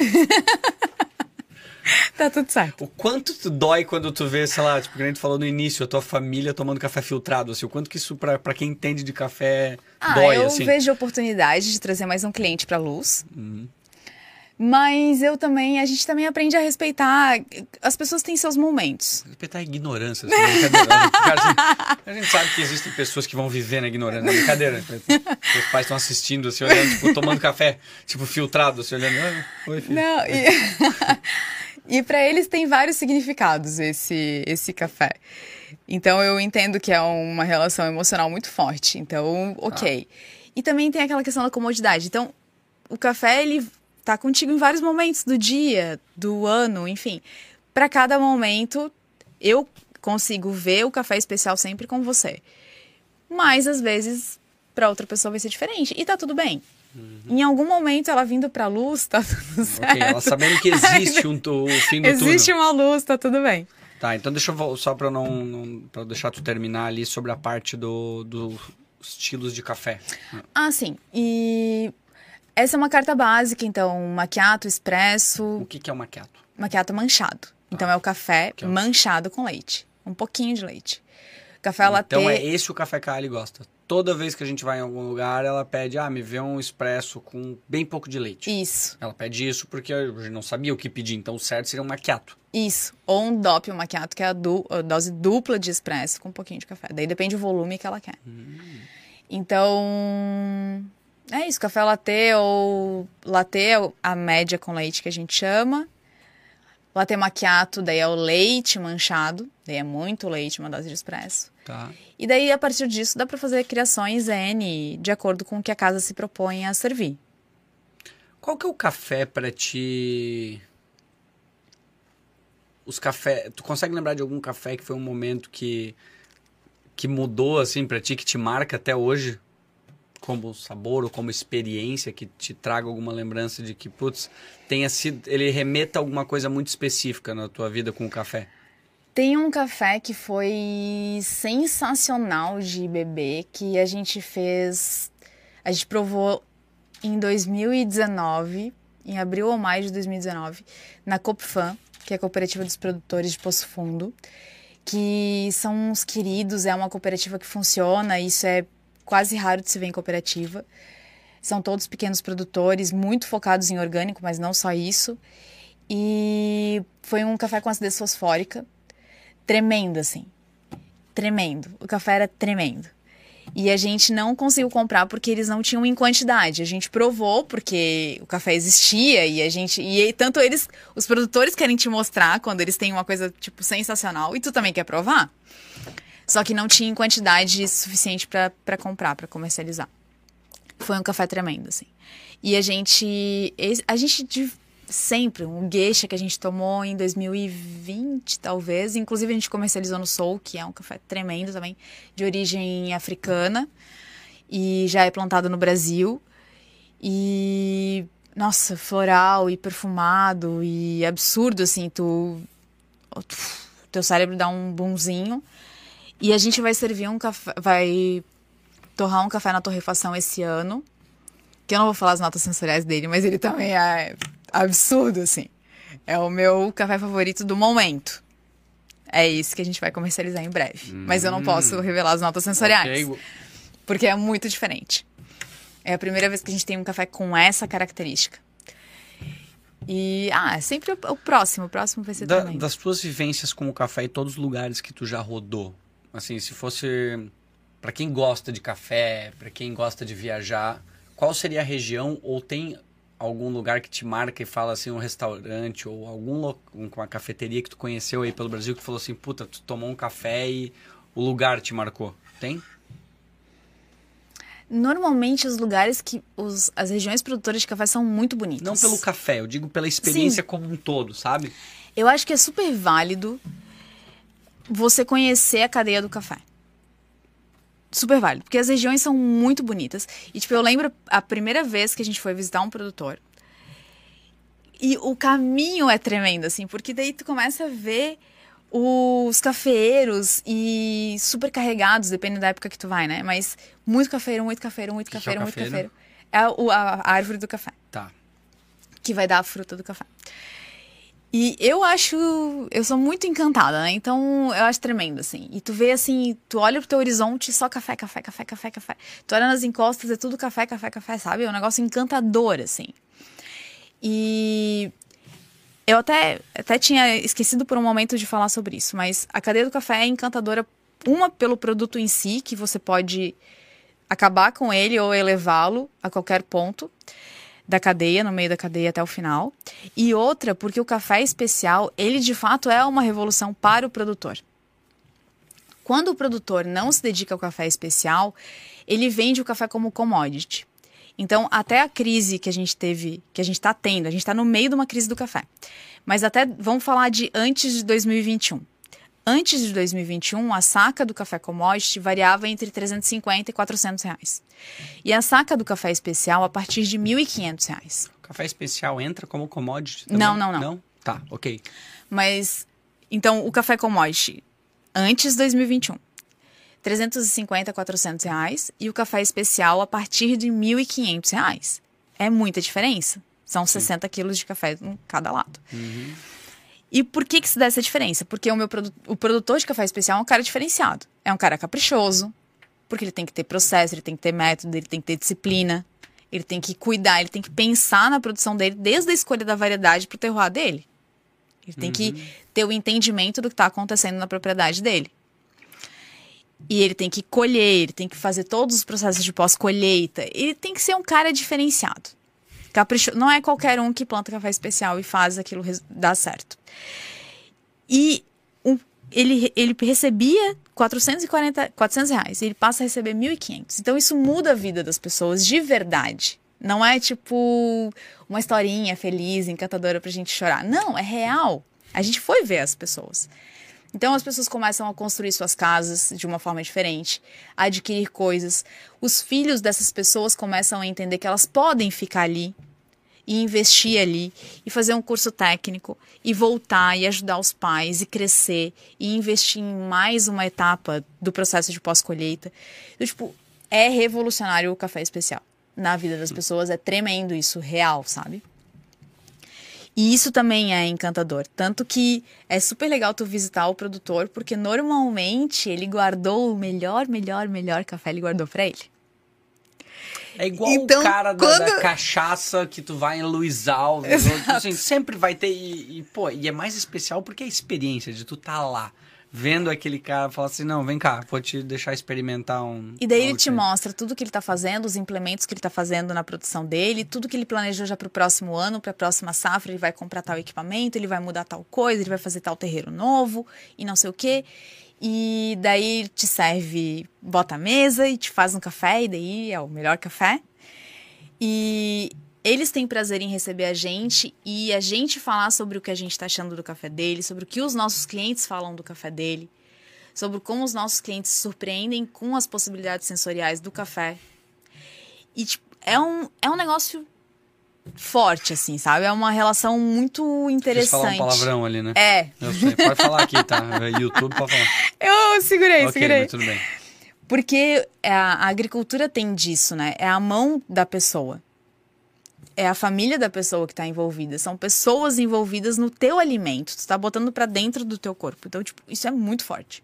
Speaker 2: Tá tudo certo.
Speaker 1: O quanto tu dói quando tu vê, sei lá, tipo, que a gente falou no início, a tua família tomando café filtrado, assim, o quanto que isso pra quem entende de café dói,
Speaker 2: eu
Speaker 1: assim.
Speaker 2: vejo oportunidade de trazer mais um cliente pra luz. Mas a gente também aprende a respeitar. As pessoas têm seus momentos.
Speaker 1: Respeitar a ignorância, assim, brincadeira. Cara, assim, a gente sabe que existem pessoas que vão viver na ignorância, na brincadeira. Meus pais estão assistindo, assim, olhando, tipo, tomando café, tipo, filtrado, assim, olhando. Oi, filho.
Speaker 2: Não, e para eles tem vários significados esse café. Então eu entendo que é uma relação emocional muito forte. Então, ok. E também tem aquela questão da comodidade. Então, o café, ele tá contigo em vários momentos do dia, do ano, enfim. Para cada momento, eu consigo ver o café especial sempre com você. Mas, às vezes, para outra pessoa vai ser diferente. E tá tudo bem. Em algum momento, ela vindo pra luz, tá tudo certo.
Speaker 1: Ok, ela sabendo que existe o fim do túnel.
Speaker 2: Existe uma luz, tá tudo bem.
Speaker 1: Tá, então deixa eu só para para deixar tu terminar ali sobre a parte dos estilos de café.
Speaker 2: Ah, sim. E essa é uma carta básica, então, macchiato, espresso.
Speaker 1: O que é o macchiato?
Speaker 2: Macchiato manchado. Então, é o café manchado com leite. Um pouquinho de leite. Café latte...
Speaker 1: Então, é esse o café que a Ali gosta. Toda vez que a gente vai em algum lugar, ela pede, me vê um expresso com bem pouco de leite.
Speaker 2: Isso.
Speaker 1: Ela pede isso porque eu não sabia o que pedir, então o certo seria um macchiato.
Speaker 2: Isso. Ou um doppio macchiato, que é a dose dupla de expresso com um pouquinho de café. Daí depende do volume que ela quer. Então, é isso. Café latte ou latte é a média com leite que a gente chama. Latte macchiato, daí é o leite manchado. Daí é muito leite, uma dose de expresso.
Speaker 1: Tá.
Speaker 2: E daí, a partir disso, dá para fazer criações N de acordo com o que a casa se propõe a servir.
Speaker 1: Qual que é o café para ti... Tu consegue lembrar de algum café que foi um momento que mudou, assim, pra ti, que te marca até hoje? Como sabor ou como experiência, que te traga alguma lembrança de que, putz, ele remeta a alguma coisa muito específica na tua vida com o café?
Speaker 2: Tem um café que foi sensacional de beber, que a gente provou em 2019, em abril ou maio de 2019, na Copfam, que é a Cooperativa dos Produtores de Poço Fundo, que são uns queridos, é uma cooperativa que funciona, isso é quase raro de se ver em cooperativa. São todos pequenos produtores, muito focados em orgânico, mas não só isso. E foi um café com acidez fosfórica, tremendo, assim. Tremendo. O café era tremendo. E a gente não conseguiu comprar porque eles não tinham em quantidade. A gente provou porque o café existia e tanto os produtores querem te mostrar quando eles têm uma coisa, tipo, sensacional e tu também quer provar. Só que não tinha em quantidade suficiente para comprar, para comercializar. Foi um café tremendo, assim. E a gente sempre, um geisha que a gente tomou em 2020, talvez. Inclusive, a gente comercializou no Soul, que é um café tremendo também, de origem africana. E já é plantado no Brasil. E, nossa, floral e perfumado e absurdo, assim. Teu cérebro dá um boomzinho. E a gente vai servir um café, vai torrar um café na torrefação esse ano. Que eu não vou falar as notas sensoriais dele, mas ele também é absurdo, assim. É o meu café favorito do momento. É isso que a gente vai comercializar em breve. Mas eu não posso revelar as notas sensoriais. Okay. Porque é muito diferente. É a primeira vez que a gente tem um café com essa característica. E, é sempre o próximo. O próximo vai ser também.
Speaker 1: Das tuas vivências com o café e todos os lugares que tu já rodou, assim, se fosse... Pra quem gosta de café, pra quem gosta de viajar, qual seria a região ou tem algum lugar que te marca e fala assim, um restaurante ou uma cafeteria que tu conheceu aí pelo Brasil que falou assim, puta, tu tomou um café e o lugar te marcou? Tem?
Speaker 2: Normalmente os lugares as regiões produtoras de café são muito bonitas.
Speaker 1: Não pelo café, eu digo pela experiência como um todo, sabe?
Speaker 2: Eu acho que é super válido você conhecer a cadeia do café. Super válido, porque as regiões são muito bonitas. E, tipo, eu lembro a primeira vez que a gente foi visitar um produtor. E o caminho é tremendo, assim, porque daí tu começa a ver os cafeeiros e super carregados, dependendo da época que tu vai, né? Mas muito cafeiro, muito cafeiro, muito cafeiro, muito cafeiro. É a árvore do café.
Speaker 1: Tá.
Speaker 2: Que vai dar a fruta do café. E eu sou muito encantada, né? Então, eu acho tremendo, assim. E tu vê, assim, tu olha pro teu horizonte, só café, café, café, café, café. Tu olha nas encostas, é tudo café, café, café, sabe? É um negócio encantador, assim. E eu até tinha esquecido por um momento de falar sobre isso, mas a cadeia do café é encantadora, uma, pelo produto em si, que você pode acabar com ele ou elevá-lo a qualquer ponto da cadeia, no meio da cadeia até o final. E outra, porque o café especial, ele de fato é uma revolução para o produtor. Quando o produtor não se dedica ao café especial, ele vende o café como commodity. Então, até a crise que a gente teve, que a gente está tendo, a gente está no meio de uma crise do café. Mas até, vamos falar de antes de 2021. Antes de 2021, a saca do café commodity variava entre 350 e 400 reais. E a saca do café especial a partir de 1.500 reais.
Speaker 1: O café especial entra como commodity também?
Speaker 2: Não.
Speaker 1: Não? Tá, ok.
Speaker 2: Mas, então, o café commodity, antes de 2021, 350 a 400 reais. E o café especial a partir de 1.500 reais. É muita diferença. São 60 quilos de café em cada lado.
Speaker 1: Uhum.
Speaker 2: E por que se dá essa diferença? Porque o produtor de café especial é um cara diferenciado. É um cara caprichoso, porque ele tem que ter processo, ele tem que ter método, ele tem que ter disciplina, ele tem que cuidar, ele tem que pensar na produção dele, desde a escolha da variedade para o terroir dele. Ele tem que ter o entendimento do que está acontecendo na propriedade dele. E ele tem que colher, ele tem que fazer todos os processos de pós-colheita. Ele tem que ser um cara diferenciado. Não é qualquer um que planta café especial e faz aquilo dar certo. E ele recebia 400 reais. E ele passa a receber 1.500. Então isso muda a vida das pessoas de verdade. Não é tipo uma historinha feliz, encantadora pra gente chorar. Não, é real. A gente foi ver as pessoas. Então as pessoas começam a construir suas casas de uma forma diferente, a adquirir coisas. Os filhos dessas pessoas começam a entender que elas podem ficar ali e investir ali e fazer um curso técnico e voltar e ajudar os pais e crescer e investir em mais uma etapa do processo de pós-colheita. Então, tipo, é revolucionário o café especial. Na vida das pessoas é tremendo isso, real, sabe? E isso também é encantador. Tanto que é super legal tu visitar o produtor, porque normalmente ele guardou o melhor café, ele guardou pra ele.
Speaker 1: É igual então, o cara da cachaça que tu vai em Luiz Alves. Assim, sempre vai ter. E é mais especial porque é a experiência de tu tá lá. Vendo aquele cara falar assim, não, vem cá, vou te deixar experimentar um...
Speaker 2: E daí ele te mostra tudo que ele tá fazendo, os implementos que ele tá fazendo na produção dele, tudo que ele planejou já pro próximo ano, pra próxima safra, ele vai comprar tal equipamento, ele vai mudar tal coisa, ele vai fazer tal terreiro novo e não sei o quê. E daí ele te serve, bota a mesa e te faz um café, e daí é o melhor café. E eles têm prazer em receber a gente e a gente falar sobre o que a gente está achando do café dele, sobre o que os nossos clientes falam do café dele, sobre como os nossos clientes se surpreendem com as possibilidades sensoriais do café. E tipo, é um negócio forte, assim, sabe? É uma relação muito interessante.
Speaker 1: Quis falar um palavrão ali, né?
Speaker 2: É.
Speaker 1: Eu sei, pode falar aqui, tá? YouTube, pode falar.
Speaker 2: Eu segurei.
Speaker 1: Mas tudo bem.
Speaker 2: Porque a agricultura tem disso, né? É a mão da pessoa. É a família da pessoa que está envolvida. São pessoas envolvidas no teu alimento. Tu está botando para dentro do teu corpo. Então, tipo, isso é muito forte.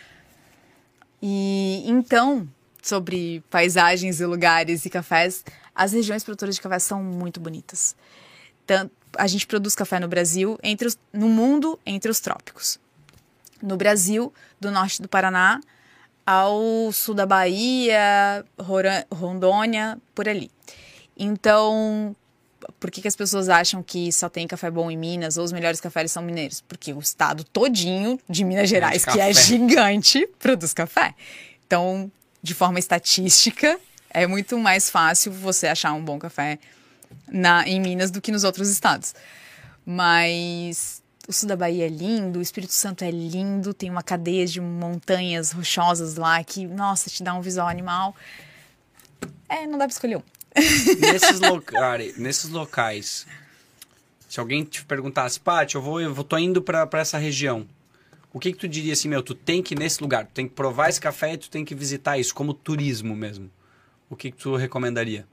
Speaker 2: E então, sobre paisagens e lugares e cafés, as regiões produtoras de café são muito bonitas. Tanto, a gente produz café no Brasil, no mundo, entre os trópicos. No Brasil, do norte do Paraná ao sul da Bahia, Rondônia, por ali. Então, por que as pessoas acham que só tem café bom em Minas ou os melhores cafés são mineiros? Porque o estado todinho de Minas Gerais, que é gigante, produz café. Então, de forma estatística, é muito mais fácil você achar um bom café em Minas do que nos outros estados. Mas o sul da Bahia é lindo, o Espírito Santo é lindo, tem uma cadeia de montanhas rochosas lá que, nossa, te dá um visual animal. Não dá pra escolher um.
Speaker 1: Nesses locais, se alguém te perguntasse, Paty, tô indo pra essa região, o que tu diria assim, tu tem que ir nesse lugar, tu tem que provar esse café e tu tem que visitar isso, como turismo mesmo. O que tu recomendaria?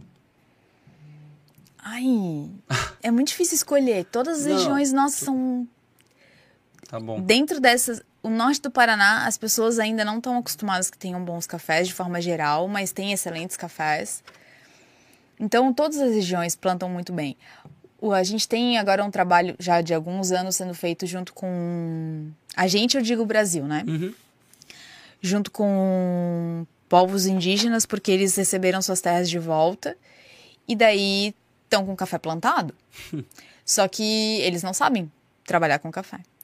Speaker 2: É muito difícil escolher. Todas as regiões, são...
Speaker 1: Tá bom.
Speaker 2: Dentro dessas... O norte do Paraná, as pessoas ainda não estão acostumadas que tenham bons cafés de forma geral, mas tem excelentes cafés. Então, todas as regiões plantam muito bem. A gente tem agora um trabalho já de alguns anos sendo feito junto com... eu digo Brasil, né?
Speaker 1: Uhum.
Speaker 2: Junto com povos indígenas, porque eles receberam suas terras de volta. E daí estão com café plantado. Só que eles não sabem trabalhar com café.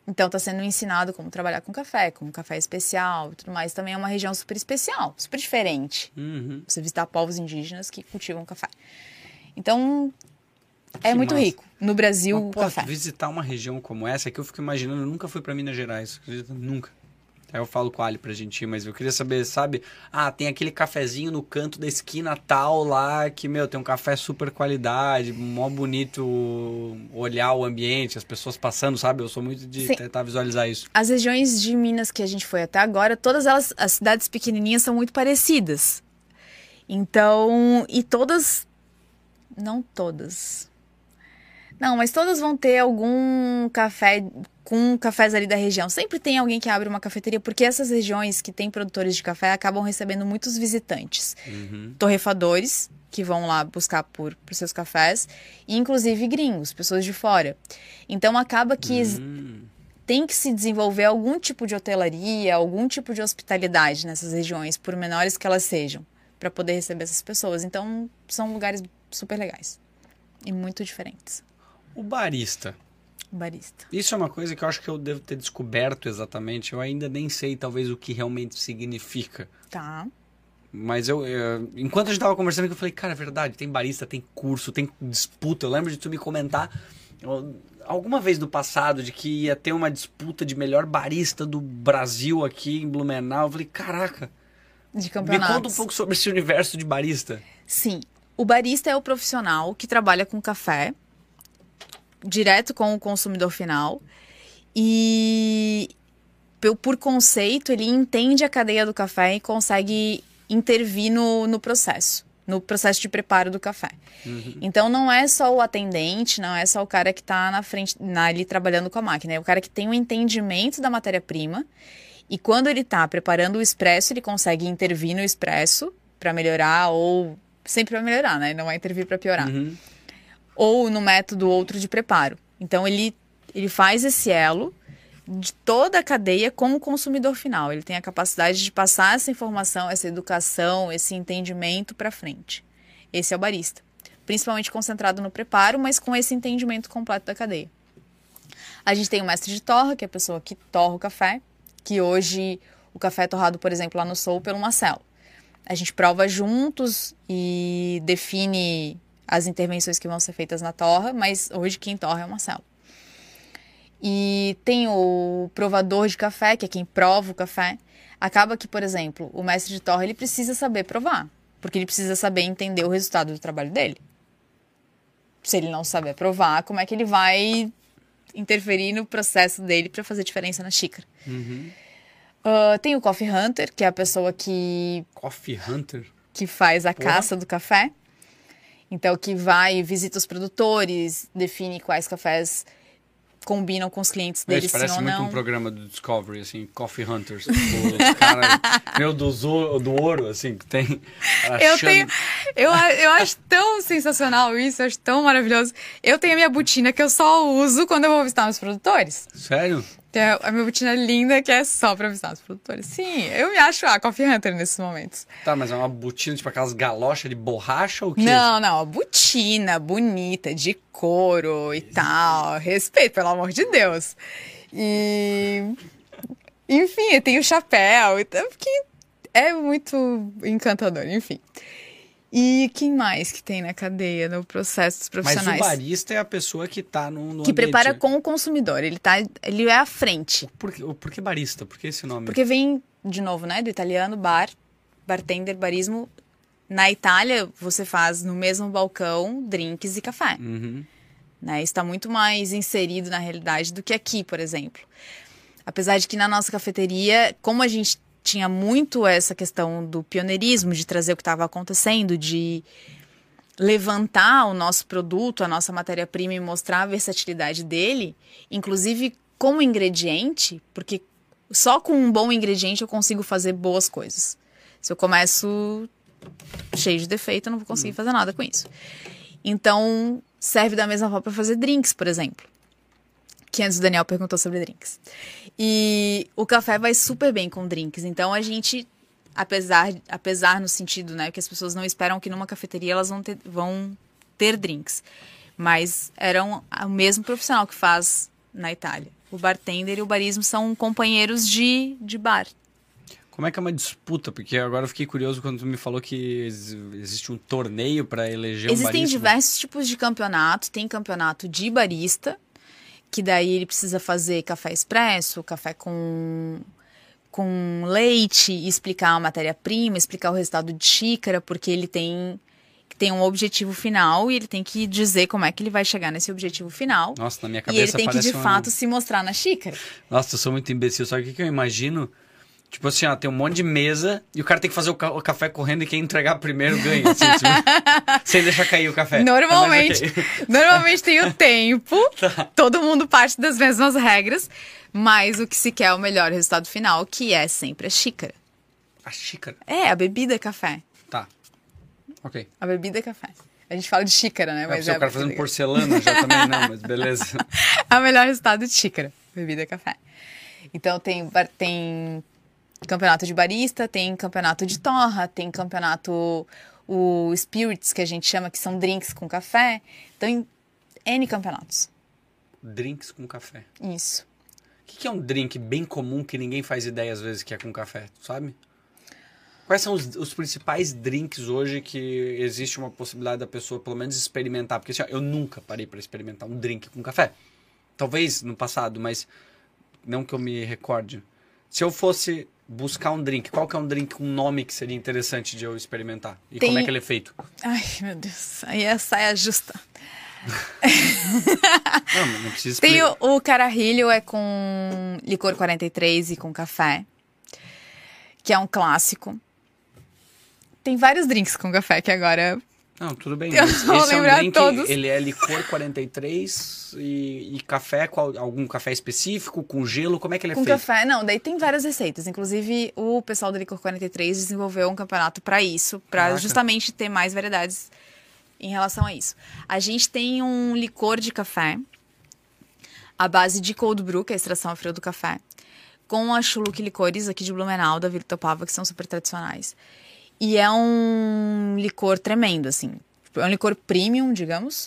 Speaker 2: Então está sendo ensinado como trabalhar com café especial e tudo mais. Também é uma região super especial, super diferente. Você visitar povos indígenas que cultivam café. Então, é muito rico. No Brasil, o café.
Speaker 1: Visitar uma região como essa, é que eu fico imaginando, eu nunca fui para Minas Gerais, acredita? Nunca. Aí eu falo com a Ali pra gente ir, mas eu queria saber, sabe? Ah, tem aquele cafezinho no canto da esquina tal lá, que, tem um café super qualidade, mó bonito olhar o ambiente, as pessoas passando, sabe? Eu sou muito de tentar visualizar isso.
Speaker 2: As regiões de Minas que a gente foi até agora, todas elas, as cidades pequenininhas são muito parecidas. Então, e todas... Não todas... Não, mas todas vão ter algum café com cafés ali da região. Sempre tem alguém que abre uma cafeteria, porque essas regiões que têm produtores de café acabam recebendo muitos visitantes. Torrefadores, que vão lá buscar por seus cafés, e inclusive gringos, pessoas de fora. Então acaba que tem que se desenvolver algum tipo de hotelaria, algum tipo de hospitalidade nessas regiões, por menores que elas sejam, para poder receber essas pessoas. Então são lugares super legais e muito diferentes.
Speaker 1: O barista. Isso é uma coisa que eu acho que eu devo ter descoberto exatamente. Eu ainda nem sei, talvez, o que realmente significa.
Speaker 2: Tá.
Speaker 1: Mas enquanto a gente tava conversando, eu falei, cara, é verdade, tem barista, tem curso, tem disputa. Eu lembro de tu me comentar alguma vez no passado de que ia ter uma disputa de melhor barista do Brasil aqui em Blumenau. Eu falei, caraca.
Speaker 2: De campeonatos.
Speaker 1: Me conta um pouco sobre esse universo de barista.
Speaker 2: Sim. O barista é o profissional que trabalha com café, direto com o consumidor final, e por conceito ele entende a cadeia do café e consegue intervir no processo de preparo do café. Então não é só o atendente, não é só o cara que está na frente ali trabalhando com a máquina, é o cara que tem o entendimento da matéria-prima, e quando ele está preparando o expresso, ele consegue intervir no expresso para melhorar, ou sempre para melhorar, né? Não vai intervir para piorar. Ou no método outro de preparo. Então, ele faz esse elo de toda a cadeia com o consumidor final. Ele tem a capacidade de passar essa informação, essa educação, esse entendimento para frente. Esse é o barista. Principalmente concentrado no preparo, mas com esse entendimento completo da cadeia. A gente tem o mestre de torra, que é a pessoa que torra o café, que hoje o café é torrado, por exemplo, lá no Sul, pelo Marcelo. A gente prova juntos e define as intervenções que vão ser feitas na torra, mas hoje quem torra é o Marcelo. E tem o provador de café, que é quem prova o café. Acaba que, por exemplo, o mestre de torra ele precisa saber provar, porque ele precisa saber entender o resultado do trabalho dele. Se ele não saber provar, como é que ele vai interferir no processo dele para fazer diferença na xícara? Tem o Coffee Hunter, que é a pessoa que...
Speaker 1: Coffee Hunter?
Speaker 2: Que faz a caça do café. Então, que vai, visita os produtores, define quais cafés combinam com os clientes deles, sim ou não.
Speaker 1: Parece muito um programa do Discovery, assim, Coffee Hunters. Os caras, do ouro, assim, que tem...
Speaker 2: Eu acho tão sensacional isso, eu acho tão maravilhoso. Eu tenho a minha botina que eu só uso quando eu vou visitar meus produtores.
Speaker 1: Sério?
Speaker 2: Tem a minha botina linda que é só pra visitar os produtores. Sim, eu me acho a Coffee Hunter nesses momentos.
Speaker 1: Tá, mas é uma botina, tipo aquelas galochas de borracha ou o quê?
Speaker 2: Não, a botina bonita, de couro e tal. Respeito, pelo amor de Deus. E... Enfim, tem o chapéu, então, porque é muito encantador, enfim. E quem mais que tem na cadeia, no processo dos profissionais?
Speaker 1: Mas o barista é a pessoa que tá no
Speaker 2: que
Speaker 1: ambiente.
Speaker 2: Prepara com o consumidor, ele é à frente.
Speaker 1: Por que barista? Por que esse nome?
Speaker 2: Porque vem, de novo, né, do italiano, bartender, barismo. Na Itália, você faz no mesmo balcão drinks e café. Né, está muito mais inserido na realidade do que aqui, por exemplo. Apesar de que na nossa cafeteria, como a gente tinha muito essa questão do pioneirismo, de trazer o que estava acontecendo, de levantar o nosso produto, a nossa matéria-prima e mostrar a versatilidade dele, inclusive como ingrediente, porque só com um bom ingrediente eu consigo fazer boas coisas. Se eu começo cheio de defeito, eu não vou conseguir fazer nada com isso. Então, serve da mesma forma para fazer drinks, por exemplo. Que antes o Daniel perguntou sobre drinks. E o café vai super bem com drinks. Então, a gente, apesar no sentido, né, que as pessoas não esperam que numa cafeteria elas vão ter drinks. Mas era o mesmo profissional que faz na Itália. O bartender e o barismo são companheiros de bar.
Speaker 1: Como é que é uma disputa? Porque agora eu fiquei curioso quando tu me falou que existe um torneio para eleger um barista.
Speaker 2: Existem diversos tipos de campeonato. Tem campeonato de barista, que daí ele precisa fazer café expresso, café com leite, explicar a matéria-prima, explicar o resultado de xícara, porque ele tem um objetivo final e ele tem que dizer como é que ele vai chegar nesse objetivo final.
Speaker 1: Nossa, na minha cabeça
Speaker 2: e ele tem que, de fato, se mostrar na xícara.
Speaker 1: Nossa, eu sou muito imbecil. Sabe o que eu imagino? Tipo assim, ó, tem um monte de mesa e o cara tem que fazer o café correndo e quem entregar primeiro ganha. Assim, tipo, sem deixar cair o café.
Speaker 2: Normalmente tem o tempo, tá. Todo mundo parte das mesmas regras, mas o que se quer é o melhor resultado final, que é sempre a xícara.
Speaker 1: A xícara?
Speaker 2: É, a bebida é café.
Speaker 1: Tá. Ok.
Speaker 2: A bebida é café. A gente fala de xícara, né? Mas
Speaker 1: o cara fazendo porcelana já também não, mas beleza.
Speaker 2: É o melhor resultado de xícara. Bebida é café. Então tem campeonato de barista, tem campeonato de torra, tem campeonato, o spirits, que a gente chama, que são drinks com café. Então, N campeonatos.
Speaker 1: Drinks com café.
Speaker 2: Isso.
Speaker 1: O que é um drink bem comum que ninguém faz ideia às vezes que é com café, sabe? Quais são os principais drinks hoje que existe uma possibilidade da pessoa pelo menos experimentar? Porque assim, ó, eu nunca parei para experimentar um drink com café. Talvez no passado, mas não que eu me recorde. Se eu fosse buscar um drink, qual que é um drink com nome que seria interessante de eu experimentar? E como é que ele é feito?
Speaker 2: Ai, meu Deus. Aí é saia justa.
Speaker 1: Não precisa explicar.
Speaker 2: Tem o carajillo, é com licor 43 e com café, que é um clássico. Tem vários drinks com café que agora...
Speaker 1: Não, tudo bem.
Speaker 2: Eu
Speaker 1: Esse
Speaker 2: vou
Speaker 1: é um
Speaker 2: lembrar
Speaker 1: drink,
Speaker 2: todos.
Speaker 1: ele é licor 43 e café, algum café específico, com gelo, como é que ele é
Speaker 2: Com
Speaker 1: feito?
Speaker 2: café, não, daí tem várias receitas. Inclusive, o pessoal do Licor 43 desenvolveu um campeonato para isso, para justamente ter mais variedades em relação a isso. A gente tem um licor de café, à base de cold brew, que é a extração a frio do café, com a Chuluque Licores aqui de Blumenau, da Vila Itopava, que são super tradicionais. E é um licor tremendo, assim. É um licor premium, digamos.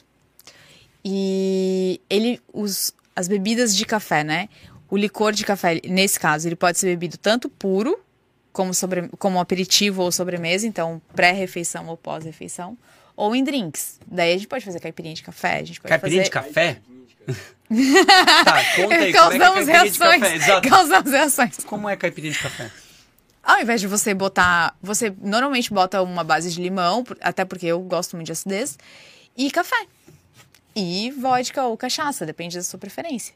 Speaker 2: E as bebidas de café, né? O licor de café, nesse caso, ele pode ser bebido tanto puro, como aperitivo ou sobremesa, então pré-refeição ou pós-refeição, ou em drinks. Daí a gente pode fazer caipirinha de café, a gente pode
Speaker 1: Caipirinha de café? Tá, conta aí,
Speaker 2: causamos
Speaker 1: como é que é caipirinha de café? Exato.
Speaker 2: Causamos reações.
Speaker 1: Como é caipirinha de café?
Speaker 2: Ao invés de você você normalmente bota uma base de limão, até porque eu gosto muito de acidez, e café. E vodka ou cachaça, depende da sua preferência.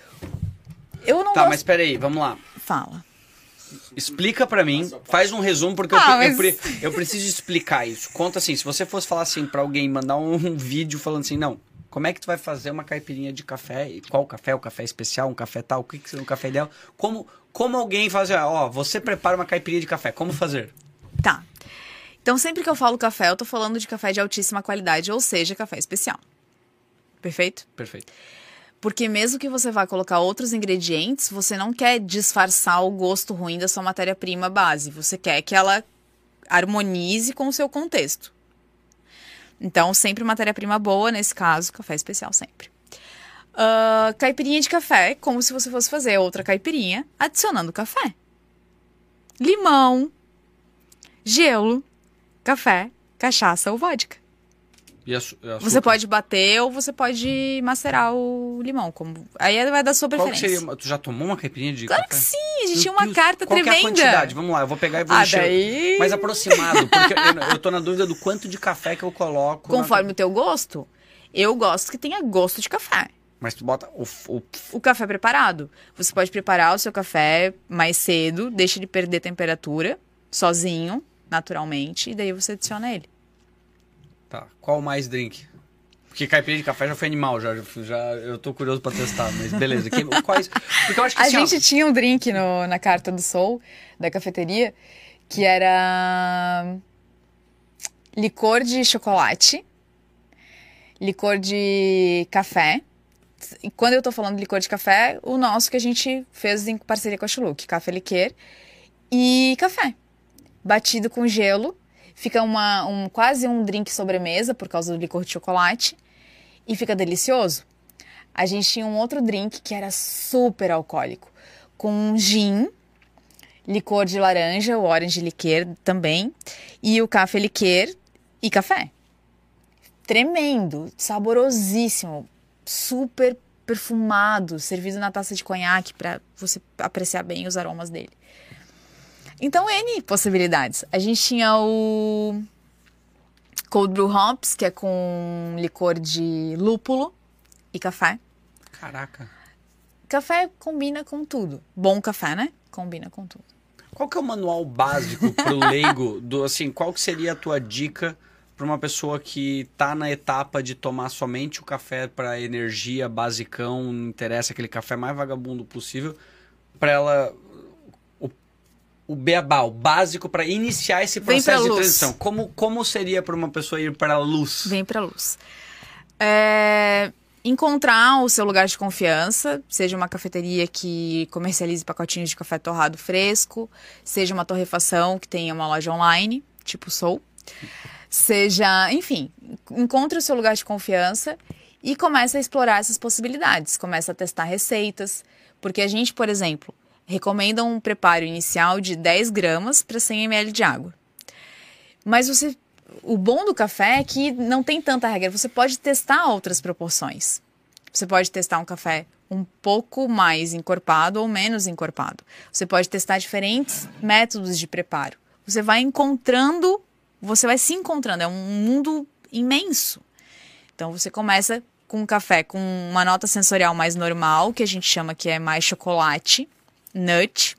Speaker 2: Eu não gosto...
Speaker 1: mas peraí, vamos lá.
Speaker 2: Fala.
Speaker 1: Explica pra mim, faz um resumo, porque eu preciso explicar isso. Conta assim, se você fosse falar assim pra alguém, mandar um vídeo falando assim, não, como é que tu vai fazer uma caipirinha de café? Qual café? O café especial? Um café tal? O que é um café ideal? Como alguém faz, ó, você prepara uma caipirinha de café, como fazer?
Speaker 2: Tá. Então, sempre que eu falo café, eu tô falando de café de altíssima qualidade, ou seja, café especial. Perfeito?
Speaker 1: Perfeito.
Speaker 2: Porque mesmo que você vá colocar outros ingredientes, você não quer disfarçar o gosto ruim da sua matéria-prima base. Você quer que ela harmonize com o seu contexto. Então, sempre matéria-prima boa, nesse caso, café especial sempre. Caipirinha de café, como se você fosse fazer outra caipirinha, adicionando café. Limão, gelo, café, cachaça ou vodka.
Speaker 1: E açúcar?
Speaker 2: Você pode bater ou você pode macerar o limão. Aí vai da sua preferência.
Speaker 1: Qual que seria? Tu já tomou uma caipirinha de
Speaker 2: café?
Speaker 1: Claro que
Speaker 2: sim, a gente tinha uma carta
Speaker 1: qual
Speaker 2: tremenda.
Speaker 1: Qual que é a quantidade? Vamos lá, eu vou pegar e vou encher.
Speaker 2: Daí...
Speaker 1: Mais aproximado, porque eu tô na dúvida do quanto de café que eu coloco.
Speaker 2: Conforme o teu gosto, eu gosto que tenha gosto de café.
Speaker 1: Mas tu bota
Speaker 2: o café preparado. Você pode preparar o seu café mais cedo, deixa ele perder temperatura, sozinho, naturalmente, e daí você adiciona ele.
Speaker 1: Tá, qual mais drink? Porque caipirinha de café já foi animal, já eu tô curioso pra testar, mas beleza. Quais? Porque eu acho que
Speaker 2: a gente tinha um drink na carta do Soul, da cafeteria, que era licor de chocolate, licor de café. E quando eu tô falando de licor de café, o nosso que a gente fez em parceria com a Chuluque, café liqueur e café. Batido com gelo, fica quase um drink sobremesa por causa do licor de chocolate e fica delicioso. a gente tinha um outro drink que era super alcoólico, com gin, licor de laranja, o orange liqueur também, e o café liqueur e café. Tremendo, saborosíssimo, super perfumado, servido na taça de conhaque para você apreciar bem os aromas dele. Então, N possibilidades. A gente tinha o Cold Brew Hops, que é com licor de lúpulo e café.
Speaker 1: Caraca.
Speaker 2: Café combina com tudo. Bom café, né? Combina com tudo.
Speaker 1: Qual que é o manual básico pro leigo do assim, qual que seria a tua dica para uma pessoa que tá na etapa de tomar somente o café para energia basicão, não interessa aquele café mais vagabundo possível, para ela o beabá, o básico para iniciar esse processo de transição. Como seria para uma pessoa ir para a luz?
Speaker 2: Vem para a luz. Encontrar o seu lugar de confiança, seja uma cafeteria que comercialize pacotinhos de café torrado fresco, seja uma torrefação que tenha uma loja online, tipo Soul, seja, enfim, encontre o seu lugar de confiança e comece a explorar essas possibilidades, comece a testar receitas, porque a gente, por exemplo, recomenda um preparo inicial de 10 gramas para 100 ml de água. Mas o bom do café é que não tem tanta regra. Você pode testar outras proporções. Você pode testar um café um pouco mais encorpado ou menos encorpado. Você pode testar diferentes métodos de preparo. Você vai se encontrando. É um mundo imenso. Então, você começa com um café com uma nota sensorial mais normal, que a gente chama que é mais chocolate, nut.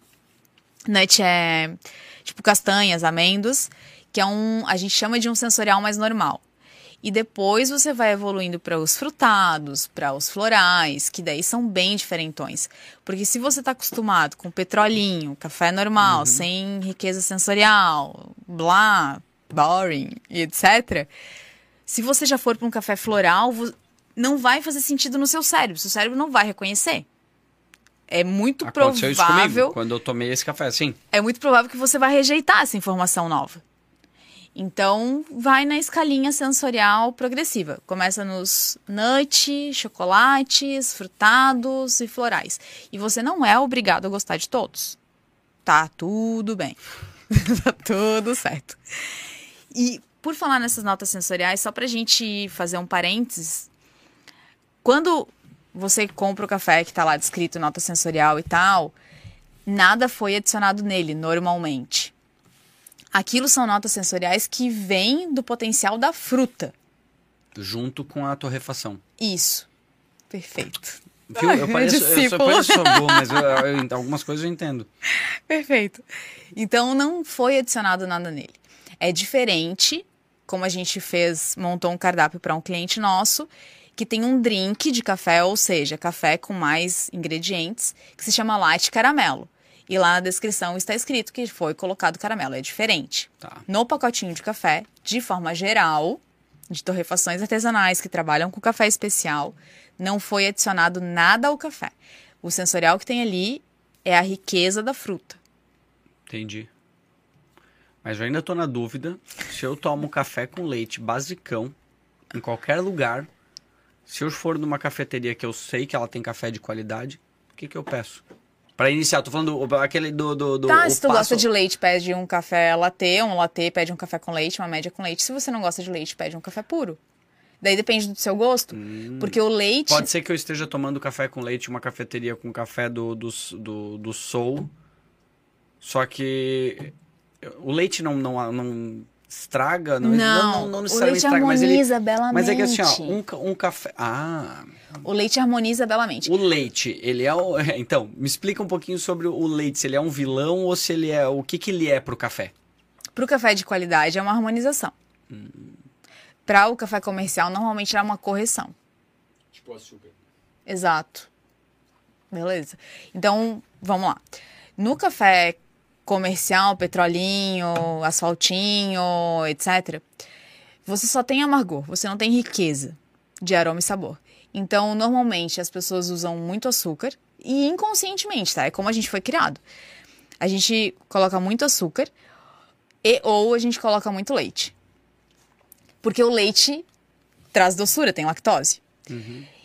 Speaker 2: Nut é tipo castanhas, amêndoas, que a gente chama de um sensorial mais normal. E depois você vai evoluindo para os frutados, para os florais, que daí são bem diferentões. Porque se você está acostumado com petrolinho, café normal, sem riqueza sensorial, blá, boring e etc., se você já for para um café floral, não vai fazer sentido no seu cérebro não vai reconhecer. É muito
Speaker 1: Aconteceu isso comigo,
Speaker 2: provável...
Speaker 1: quando eu tomei esse café, sim.
Speaker 2: É muito provável que você vai rejeitar essa informação nova. Então, vai na escalinha sensorial progressiva. Começa nos nuts, chocolates, frutados e florais. E você não é obrigado a gostar de todos. Tá tudo bem. Tá tudo certo. E por falar nessas notas sensoriais, só pra gente fazer um parênteses, quando você compra o café que tá lá descrito nota sensorial e tal, nada foi adicionado nele normalmente. Aquilo são notas sensoriais que vêm do potencial da fruta.
Speaker 1: Junto com a torrefação.
Speaker 2: Isso. Perfeito.
Speaker 1: Viu? Eu sou bom, mas algumas coisas eu entendo.
Speaker 2: Perfeito. Então, não foi adicionado nada nele. É diferente, como a gente montou um cardápio para um cliente nosso, que tem um drink de café, ou seja, café com mais ingredientes, que se chama latte caramelo. E lá na descrição está escrito que foi colocado caramelo. É diferente.
Speaker 1: Tá.
Speaker 2: No pacotinho de café, de forma geral, de torrefações artesanais que trabalham com café especial, não foi adicionado nada ao café. O sensorial que tem ali é a riqueza da fruta.
Speaker 1: Entendi. Mas eu ainda estou na dúvida se eu tomo café com leite basicão, em qualquer lugar, se eu for numa cafeteria que eu sei que ela tem café de qualidade, o que eu peço? Para iniciar, tô falando aquele do
Speaker 2: Tá, se tu gosta de leite, pede um café latte, um latte pede um café com leite, uma média com leite. Se você não gosta de leite, pede um café puro. Daí depende do seu gosto, porque o leite...
Speaker 1: Pode ser que eu esteja tomando café com leite em uma cafeteria com café do Soul, só que o leite não estraga, não necessariamente
Speaker 2: o leite
Speaker 1: estraga,
Speaker 2: harmoniza belamente.
Speaker 1: Mas é que assim, ó, um café...
Speaker 2: O leite harmoniza belamente.
Speaker 1: O leite, ele é... Então, me explica um pouquinho sobre o leite, se ele é um vilão ou se ele é... O que ele é pro café?
Speaker 2: Pro café de qualidade é uma harmonização. Para o café comercial, normalmente é uma correção.
Speaker 1: Tipo açúcar.
Speaker 2: Exato. Beleza. Então, vamos lá. No café comercial, petrolinho, asfaltinho, etc., você só tem amargor, você não tem riqueza de aroma e sabor. Então, normalmente, as pessoas usam muito açúcar e inconscientemente, tá? É como a gente foi criado. A gente coloca muito açúcar ou a gente coloca muito leite. Porque o leite traz doçura, tem lactose.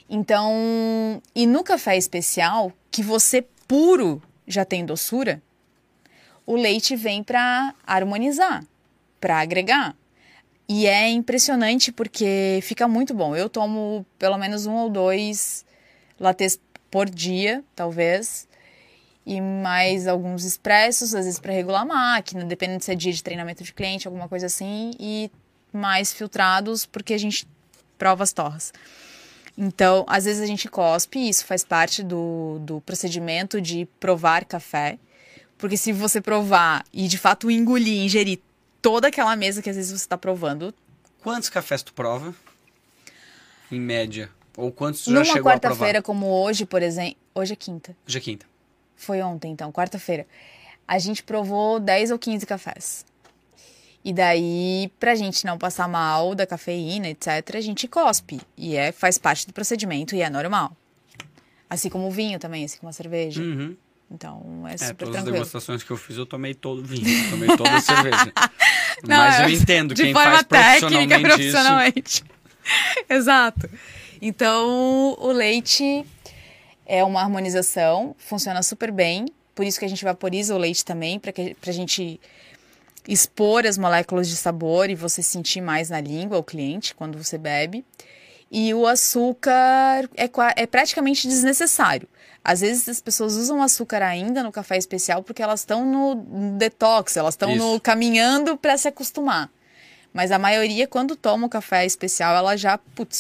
Speaker 2: Então, e no café especial, que você puro já tem doçura, o leite vem para harmonizar, para agregar. E é impressionante porque fica muito bom. Eu tomo pelo menos 1 ou 2 lattes por dia, talvez. E mais alguns expressos, às vezes para regular a máquina, dependendo se é dia de treinamento de cliente, alguma coisa assim. E mais filtrados, porque a gente prova as torras. Então, às vezes a gente cospe, e isso faz parte do procedimento de provar café. Porque se você provar e de fato engolir, ingerir toda aquela mesa que às vezes você está provando.
Speaker 1: Quantos cafés tu prova? Em média. Ou quantos tu já chegou a provar?
Speaker 2: Numa quarta-feira como hoje, por exemplo. Hoje é quinta.
Speaker 1: Hoje é quinta.
Speaker 2: Foi ontem, então, quarta-feira. A gente provou 10 ou 15 cafés. E daí, pra gente não passar mal da cafeína, etc., a gente cospe. E faz parte do procedimento e é normal. Assim como o vinho também, assim como a cerveja.
Speaker 1: Uhum.
Speaker 2: Então, é super
Speaker 1: todas
Speaker 2: tranquilo.
Speaker 1: as degustações que eu fiz, eu tomei todo o vinho, tomei toda a cerveja. Não, mas eu entendo quem faz profissionalmente isso.
Speaker 2: Exato. Então, o leite é uma harmonização, funciona super bem. Por isso que a gente vaporiza o leite também, pra gente expor as moléculas de sabor e você sentir mais na língua, o cliente, quando você bebe. E o açúcar é praticamente desnecessário. Às vezes as pessoas usam açúcar ainda no café especial porque elas estão no detox, elas estão caminhando para se acostumar. Mas a maioria, quando toma o café especial, ela já,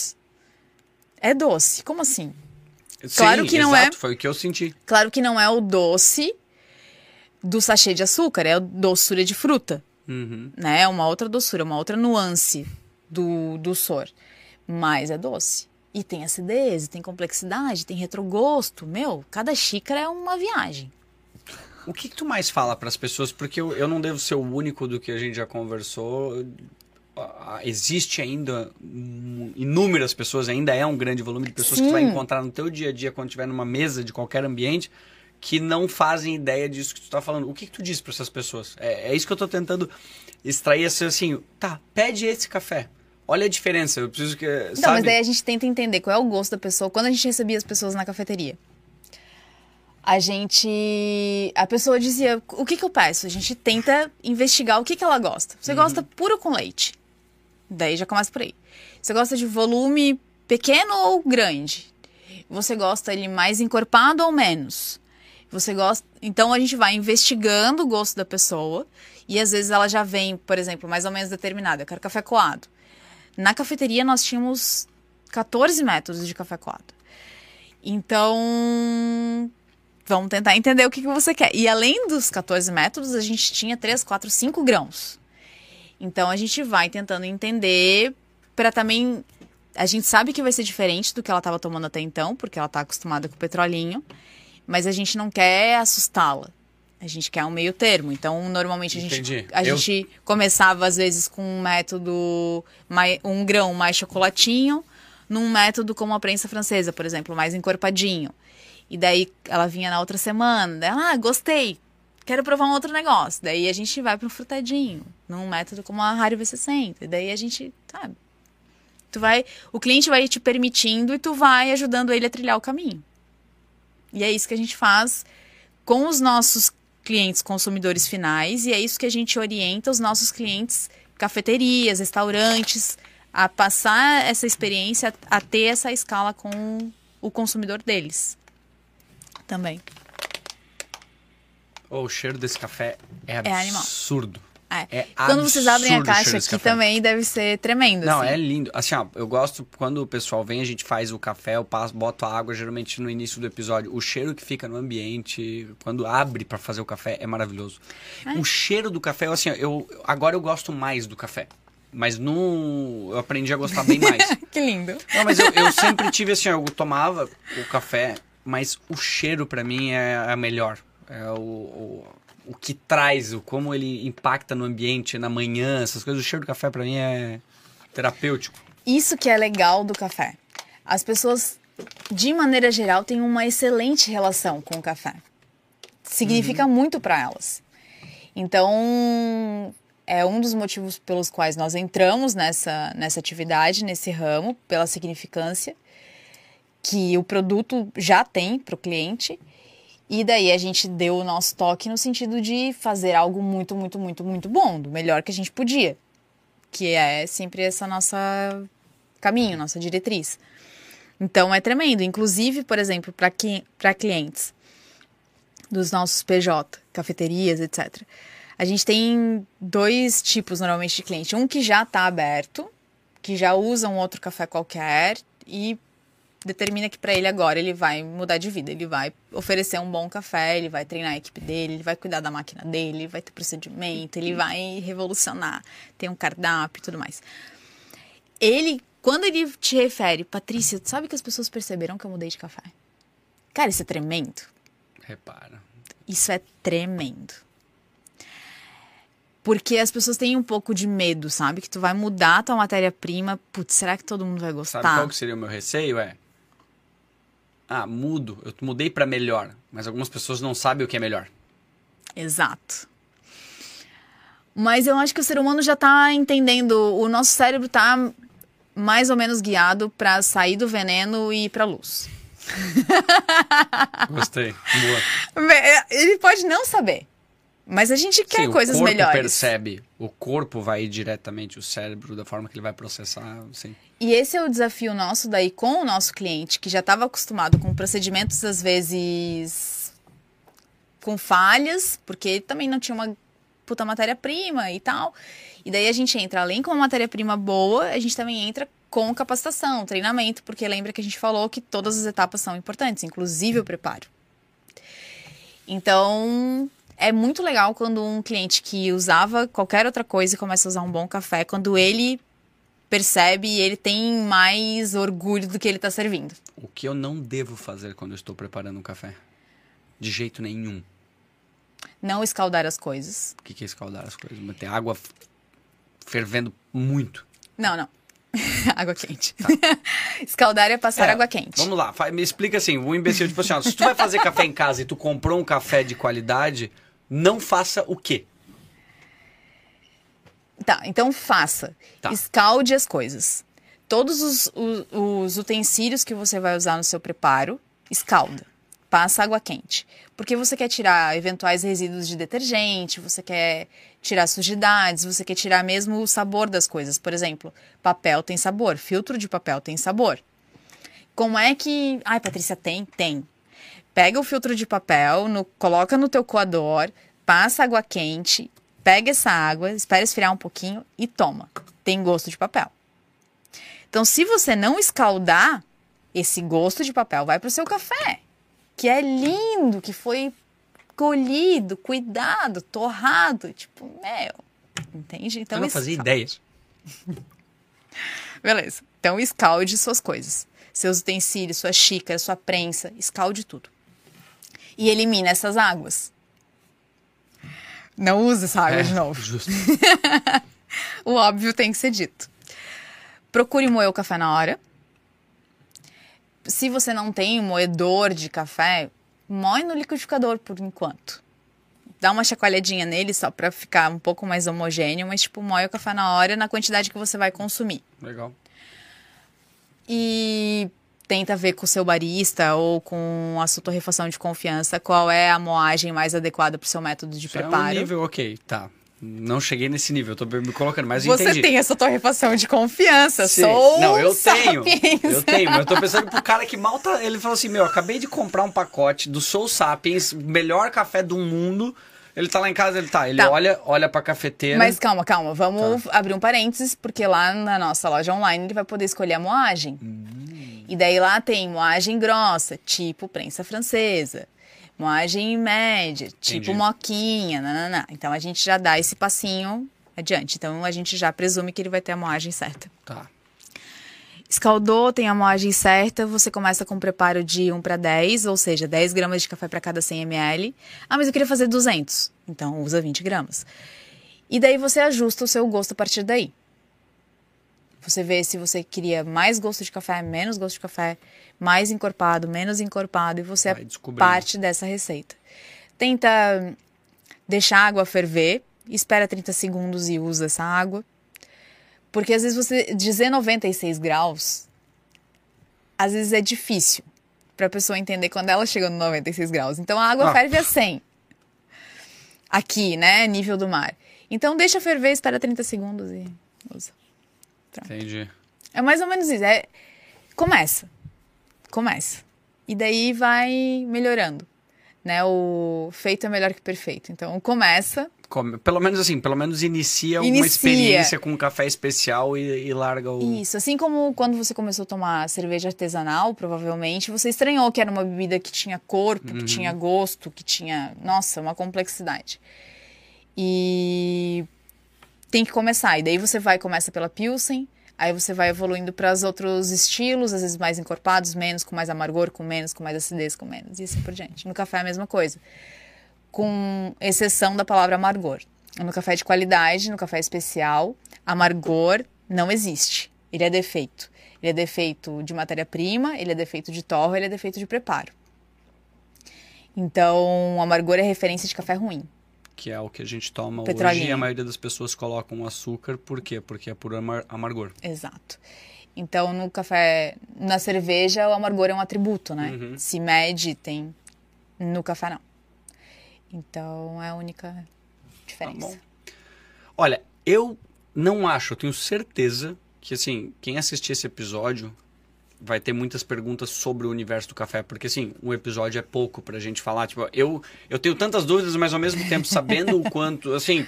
Speaker 2: é doce. Como assim?
Speaker 1: Sim, claro que não foi o que eu senti.
Speaker 2: Claro que não é o doce do sachê de açúcar, é a doçura de fruta.
Speaker 1: Uhum.
Speaker 2: Né? É uma outra doçura, uma outra nuance do sor. Mas é doce. E tem acidez, tem complexidade, tem retrogosto. Cada xícara é uma viagem.
Speaker 1: O que tu mais fala para as pessoas? Porque eu não devo ser o único do que a gente já conversou. Existe ainda inúmeras pessoas, ainda é um grande volume de pessoas que tu vai encontrar no teu dia a dia quando estiver numa mesa de qualquer ambiente que não fazem ideia disso que tu tá falando. O que tu diz para essas pessoas? É isso que eu tô tentando extrair, assim, tá, pede esse café. Olha a diferença, eu preciso que...
Speaker 2: Não, mas daí a gente tenta entender qual é o gosto da pessoa. Quando a gente recebia as pessoas na cafeteria, a pessoa dizia, o que eu peço? A gente tenta investigar o que ela gosta. Você gosta puro com leite? Daí já começa por aí. Você gosta de volume pequeno ou grande? Você gosta ele mais encorpado ou menos? Você gosta... Então a gente vai investigando o gosto da pessoa e às vezes ela já vem, por exemplo, mais ou menos determinada. Eu quero café coado. Na cafeteria nós tínhamos 14 métodos de café coado. Então, vamos tentar entender o que você quer. E além dos 14 métodos, a gente tinha 3, 4, 5 grãos. Então, a gente vai tentando entender para também... A gente sabe que vai ser diferente do que ela estava tomando até então, porque ela está acostumada com o petrolinho. Mas a gente não quer assustá-la. A gente quer um meio termo. Então, normalmente, a gente começava, às vezes, com um método, um grão mais chocolatinho, num método como a prensa francesa, por exemplo, mais encorpadinho. E daí, ela vinha na outra semana, daí, gostei, quero provar um outro negócio. Daí, a gente vai para um frutadinho, num método como a Rario V60. E daí, a gente, sabe, o cliente vai te permitindo e tu vai ajudando ele a trilhar o caminho. E é isso que a gente faz com os nossos clientes consumidores finais, e é isso que a gente orienta os nossos clientes, cafeterias, restaurantes, a passar essa experiência, a ter essa escala com o consumidor deles também.
Speaker 1: O cheiro desse café é absurdo.
Speaker 2: Quando vocês abrem a caixa aqui também deve ser tremendo.
Speaker 1: Não,
Speaker 2: assim.
Speaker 1: É lindo. Assim, eu gosto quando o pessoal vem, a gente faz o café, eu boto a água geralmente no início do episódio. O cheiro que fica no ambiente, quando abre pra fazer o café, é maravilhoso. O cheiro do café, assim, agora eu gosto mais do café. Mas eu aprendi a gostar bem mais.
Speaker 2: Que lindo.
Speaker 1: Não, mas eu sempre tive assim, eu tomava o café, mas o cheiro pra mim é a melhor. É o que traz, como ele impacta no ambiente, na manhã, essas coisas. O cheiro do café, pra mim, é terapêutico.
Speaker 2: Isso que é legal do café. As pessoas, de maneira geral, têm uma excelente relação com o café. Significa muito pra elas. Então, é um dos motivos pelos quais nós entramos nessa atividade, nesse ramo, pela significância, que o produto já tem para o cliente. E daí a gente deu o nosso toque no sentido de fazer algo muito, muito, muito, muito bom, do melhor que a gente podia. Que é sempre essa nossa caminho, nossa diretriz. Então é tremendo. Inclusive, por exemplo, para clientes dos nossos PJ, cafeterias, etc. A gente tem 2 tipos normalmente de cliente. Um que já está aberto, que já usa um outro café qualquer e determina que para ele agora ele vai mudar de vida. Ele vai oferecer um bom café, ele vai treinar a equipe dele, ele vai cuidar da máquina dele, ele vai ter procedimento, ele vai revolucionar, tem um cardápio e tudo mais. Quando ele te refere, Patrícia, tu sabe que as pessoas perceberam que eu mudei de café? Cara, isso é tremendo.
Speaker 1: Repara.
Speaker 2: Isso é tremendo. Porque as pessoas têm um pouco de medo, sabe? Que tu vai mudar a tua matéria-prima. Putz, será que todo mundo vai gostar?
Speaker 1: Sabe qual que seria o meu receio? Mudo. Eu mudei pra melhor. Mas algumas pessoas não sabem o que é melhor.
Speaker 2: Exato. Mas eu acho que o ser humano já tá entendendo. O nosso cérebro tá mais ou menos guiado pra sair do veneno e ir pra luz.
Speaker 1: Gostei. Boa.
Speaker 2: Ele pode não saber. Mas a gente quer coisas melhores.
Speaker 1: O corpo percebe. O corpo vai ir diretamente, o cérebro, da forma que ele vai processar. Assim.
Speaker 2: E esse é o desafio nosso daí com o nosso cliente, que já estava acostumado com procedimentos, às vezes, com falhas, porque ele também não tinha uma puta matéria-prima e tal. E daí a gente entra, além com uma matéria-prima boa, a gente também entra com capacitação, treinamento, porque lembra que a gente falou que todas as etapas são importantes, inclusive o preparo. Então, é muito legal quando um cliente que usava qualquer outra coisa e começa a usar um bom café, quando ele percebe e ele tem mais orgulho do que ele está servindo.
Speaker 1: O que eu não devo fazer quando eu estou preparando um café? De jeito nenhum.
Speaker 2: Não escaldar as coisas.
Speaker 1: O que é escaldar as coisas? Manter água fervendo muito.
Speaker 2: Não. Água quente.
Speaker 1: Tá.
Speaker 2: Escaldar é passar água quente.
Speaker 1: Vamos lá, me explica assim, o imbecil, tipo assim, ó, se tu vai fazer café em casa e tu comprou um café de qualidade, não faça o quê?
Speaker 2: Tá, então faça. Tá. Escalde as coisas. Todos os utensílios que você vai usar no seu preparo, escalda. Passa água quente. Porque você quer tirar eventuais resíduos de detergente, você quer tirar sujidades, você quer tirar mesmo o sabor das coisas. Por exemplo, papel tem sabor, filtro de papel tem sabor. Como é que... Ai, Patrícia, tem? Tem. Pega o filtro de papel, coloca no teu coador, passa água quente, pega essa água, espera esfriar um pouquinho e toma. Tem gosto de papel. Então, se você não escaldar, esse gosto de papel vai para o seu café, que é lindo, que foi colhido, cuidado, torrado. Tipo, entende? Então,
Speaker 1: eu não fazia ideia.
Speaker 2: Beleza. Então, escalde suas coisas. Seus utensílios, sua xícara, sua prensa, escalde tudo. E elimina essas águas. Não use essa água de novo.
Speaker 1: Justo.
Speaker 2: O óbvio tem que ser dito. Procure moer o café na hora. Se você não tem um moedor de café, moe no liquidificador por enquanto. Dá uma chacoalhadinha nele só para ficar um pouco mais homogêneo, mas tipo, moe o café na hora na quantidade que você vai consumir.
Speaker 1: Legal.
Speaker 2: E tenta ver com o seu barista ou com a sua torrefação de confiança qual é a moagem mais adequada para o seu método de preparo.
Speaker 1: É um nível, ok, tá. Não cheguei nesse nível, eu tô me colocando, mas
Speaker 2: você
Speaker 1: entendi.
Speaker 2: Você tem essa torrefação de confiança,
Speaker 1: Sim.
Speaker 2: Sou
Speaker 1: Não, eu
Speaker 2: Sapiens.
Speaker 1: tenho, mas eu tô pensando pro cara que mal tá... Ele falou assim, acabei de comprar um pacote do Soul Sapiens, melhor café do mundo. Ele tá lá em casa, ele tá. olha pra cafeteira.
Speaker 2: Mas calma, vamos abrir um parênteses, porque lá na nossa loja online ele vai poder escolher a moagem. E daí lá tem moagem grossa, tipo prensa francesa. Moagem média, tipo moquinha, nananã. Então a gente já dá esse passinho adiante. Então a gente já presume que ele vai ter a moagem certa.
Speaker 1: Tá.
Speaker 2: Escaldou, tem a moagem certa, você começa com um preparo de 1 para 10, ou seja, 10 gramas de café para cada 100 ml. Ah, mas eu queria fazer 200, então usa 20 gramas. E daí você ajusta o seu gosto a partir daí. Você vê se você queria mais gosto de café, menos gosto de café, mais encorpado, menos encorpado, e você é parte dessa receita. Tenta deixar a água ferver, espera 30 segundos e usa essa água. Porque às vezes você dizer 96 graus às vezes é difícil pra pessoa entender quando ela chega no 96 graus. Então a água ferve a 100. Aqui, né? Nível do mar. Então deixa ferver, espera 30 segundos e usa. Pronto.
Speaker 1: Entendi.
Speaker 2: É mais ou menos isso. Começa. E daí vai melhorando. Né? O feito é melhor que perfeito. Então começa.
Speaker 1: Pelo menos inicia uma experiência com um café especial e larga o...
Speaker 2: Isso, assim como quando você começou a tomar cerveja artesanal, provavelmente, você estranhou que era uma bebida que tinha corpo, que tinha gosto, que tinha, nossa, uma complexidade. E tem que começar, e daí você começa pela Pilsen, aí você vai evoluindo para os outros estilos, às vezes mais encorpados, menos, com mais amargor, com menos, com mais acidez, com menos, e assim por diante. No café é a mesma coisa, com exceção da palavra amargor. No café de qualidade, no café especial, amargor não existe. Ele é defeito. Ele é defeito de matéria-prima, ele é defeito de torro, ele é defeito de preparo. Então, amargor é referência de café ruim.
Speaker 1: Que é o que a gente toma
Speaker 2: Petrolinho.
Speaker 1: hoje, e a maioria das pessoas colocam açúcar. Por quê? Porque é por amargor.
Speaker 2: Exato. Então, no café, na cerveja, o amargor é um atributo, né? Se mede, tem. No café, não. Então, é a única diferença.
Speaker 1: Tá bom. Olha, eu não acho, eu tenho certeza que, assim, quem assistir esse episódio vai ter muitas perguntas sobre o universo do café, porque, assim, um episódio é pouco pra gente falar. Tipo, eu tenho tantas dúvidas, mas ao mesmo tempo sabendo o quanto, assim,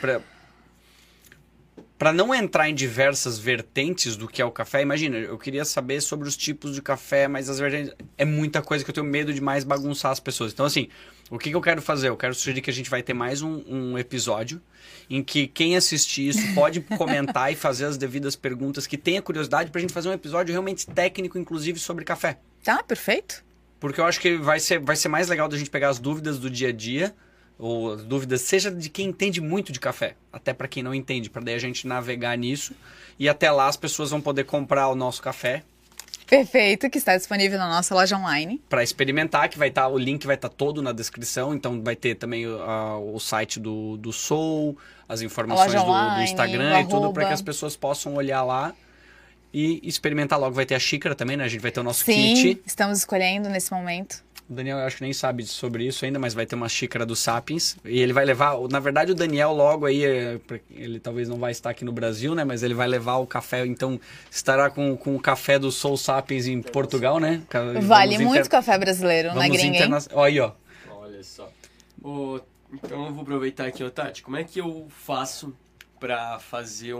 Speaker 1: para não entrar em diversas vertentes do que é o café, imagina, eu queria saber sobre os tipos de café, mas as vertentes... É muita coisa que eu tenho medo de mais bagunçar as pessoas. Então, assim, o que eu quero fazer? Eu quero sugerir que a gente vai ter mais um episódio em que quem assistir isso pode comentar e fazer as devidas perguntas, que tenha curiosidade, pra gente fazer um episódio realmente técnico, inclusive, sobre café.
Speaker 2: Tá, perfeito.
Speaker 1: Porque eu acho que vai ser mais legal da gente pegar as dúvidas do dia a dia, ou as dúvidas, seja de quem entende muito de café, até para quem não entende, para daí a gente navegar nisso, e até lá as pessoas vão poder comprar o nosso café.
Speaker 2: Perfeito, que está disponível na nossa loja online.
Speaker 1: Para experimentar, que vai estar, o link vai estar todo na descrição, então vai ter também o site do Soul, as informações do Instagram e tudo, para que as pessoas possam olhar lá e experimentar logo. Vai ter a xícara também, né? A gente vai ter o nosso kit.
Speaker 2: Sim, estamos escolhendo nesse momento.
Speaker 1: O Daniel, eu acho que nem sabe sobre isso ainda, mas vai ter uma xícara do Sapiens. E ele vai levar... Na verdade, o Daniel logo aí... Ele talvez não vai estar aqui no Brasil, né? Mas ele vai levar o café, então estará com o café do Soul Sapiens em Portugal, né?
Speaker 2: Vale muito café brasileiro na gringa, hein?
Speaker 1: Olha aí, ó.
Speaker 3: Olha só. Então eu vou aproveitar aqui, Tati. Como é que eu faço pra fazer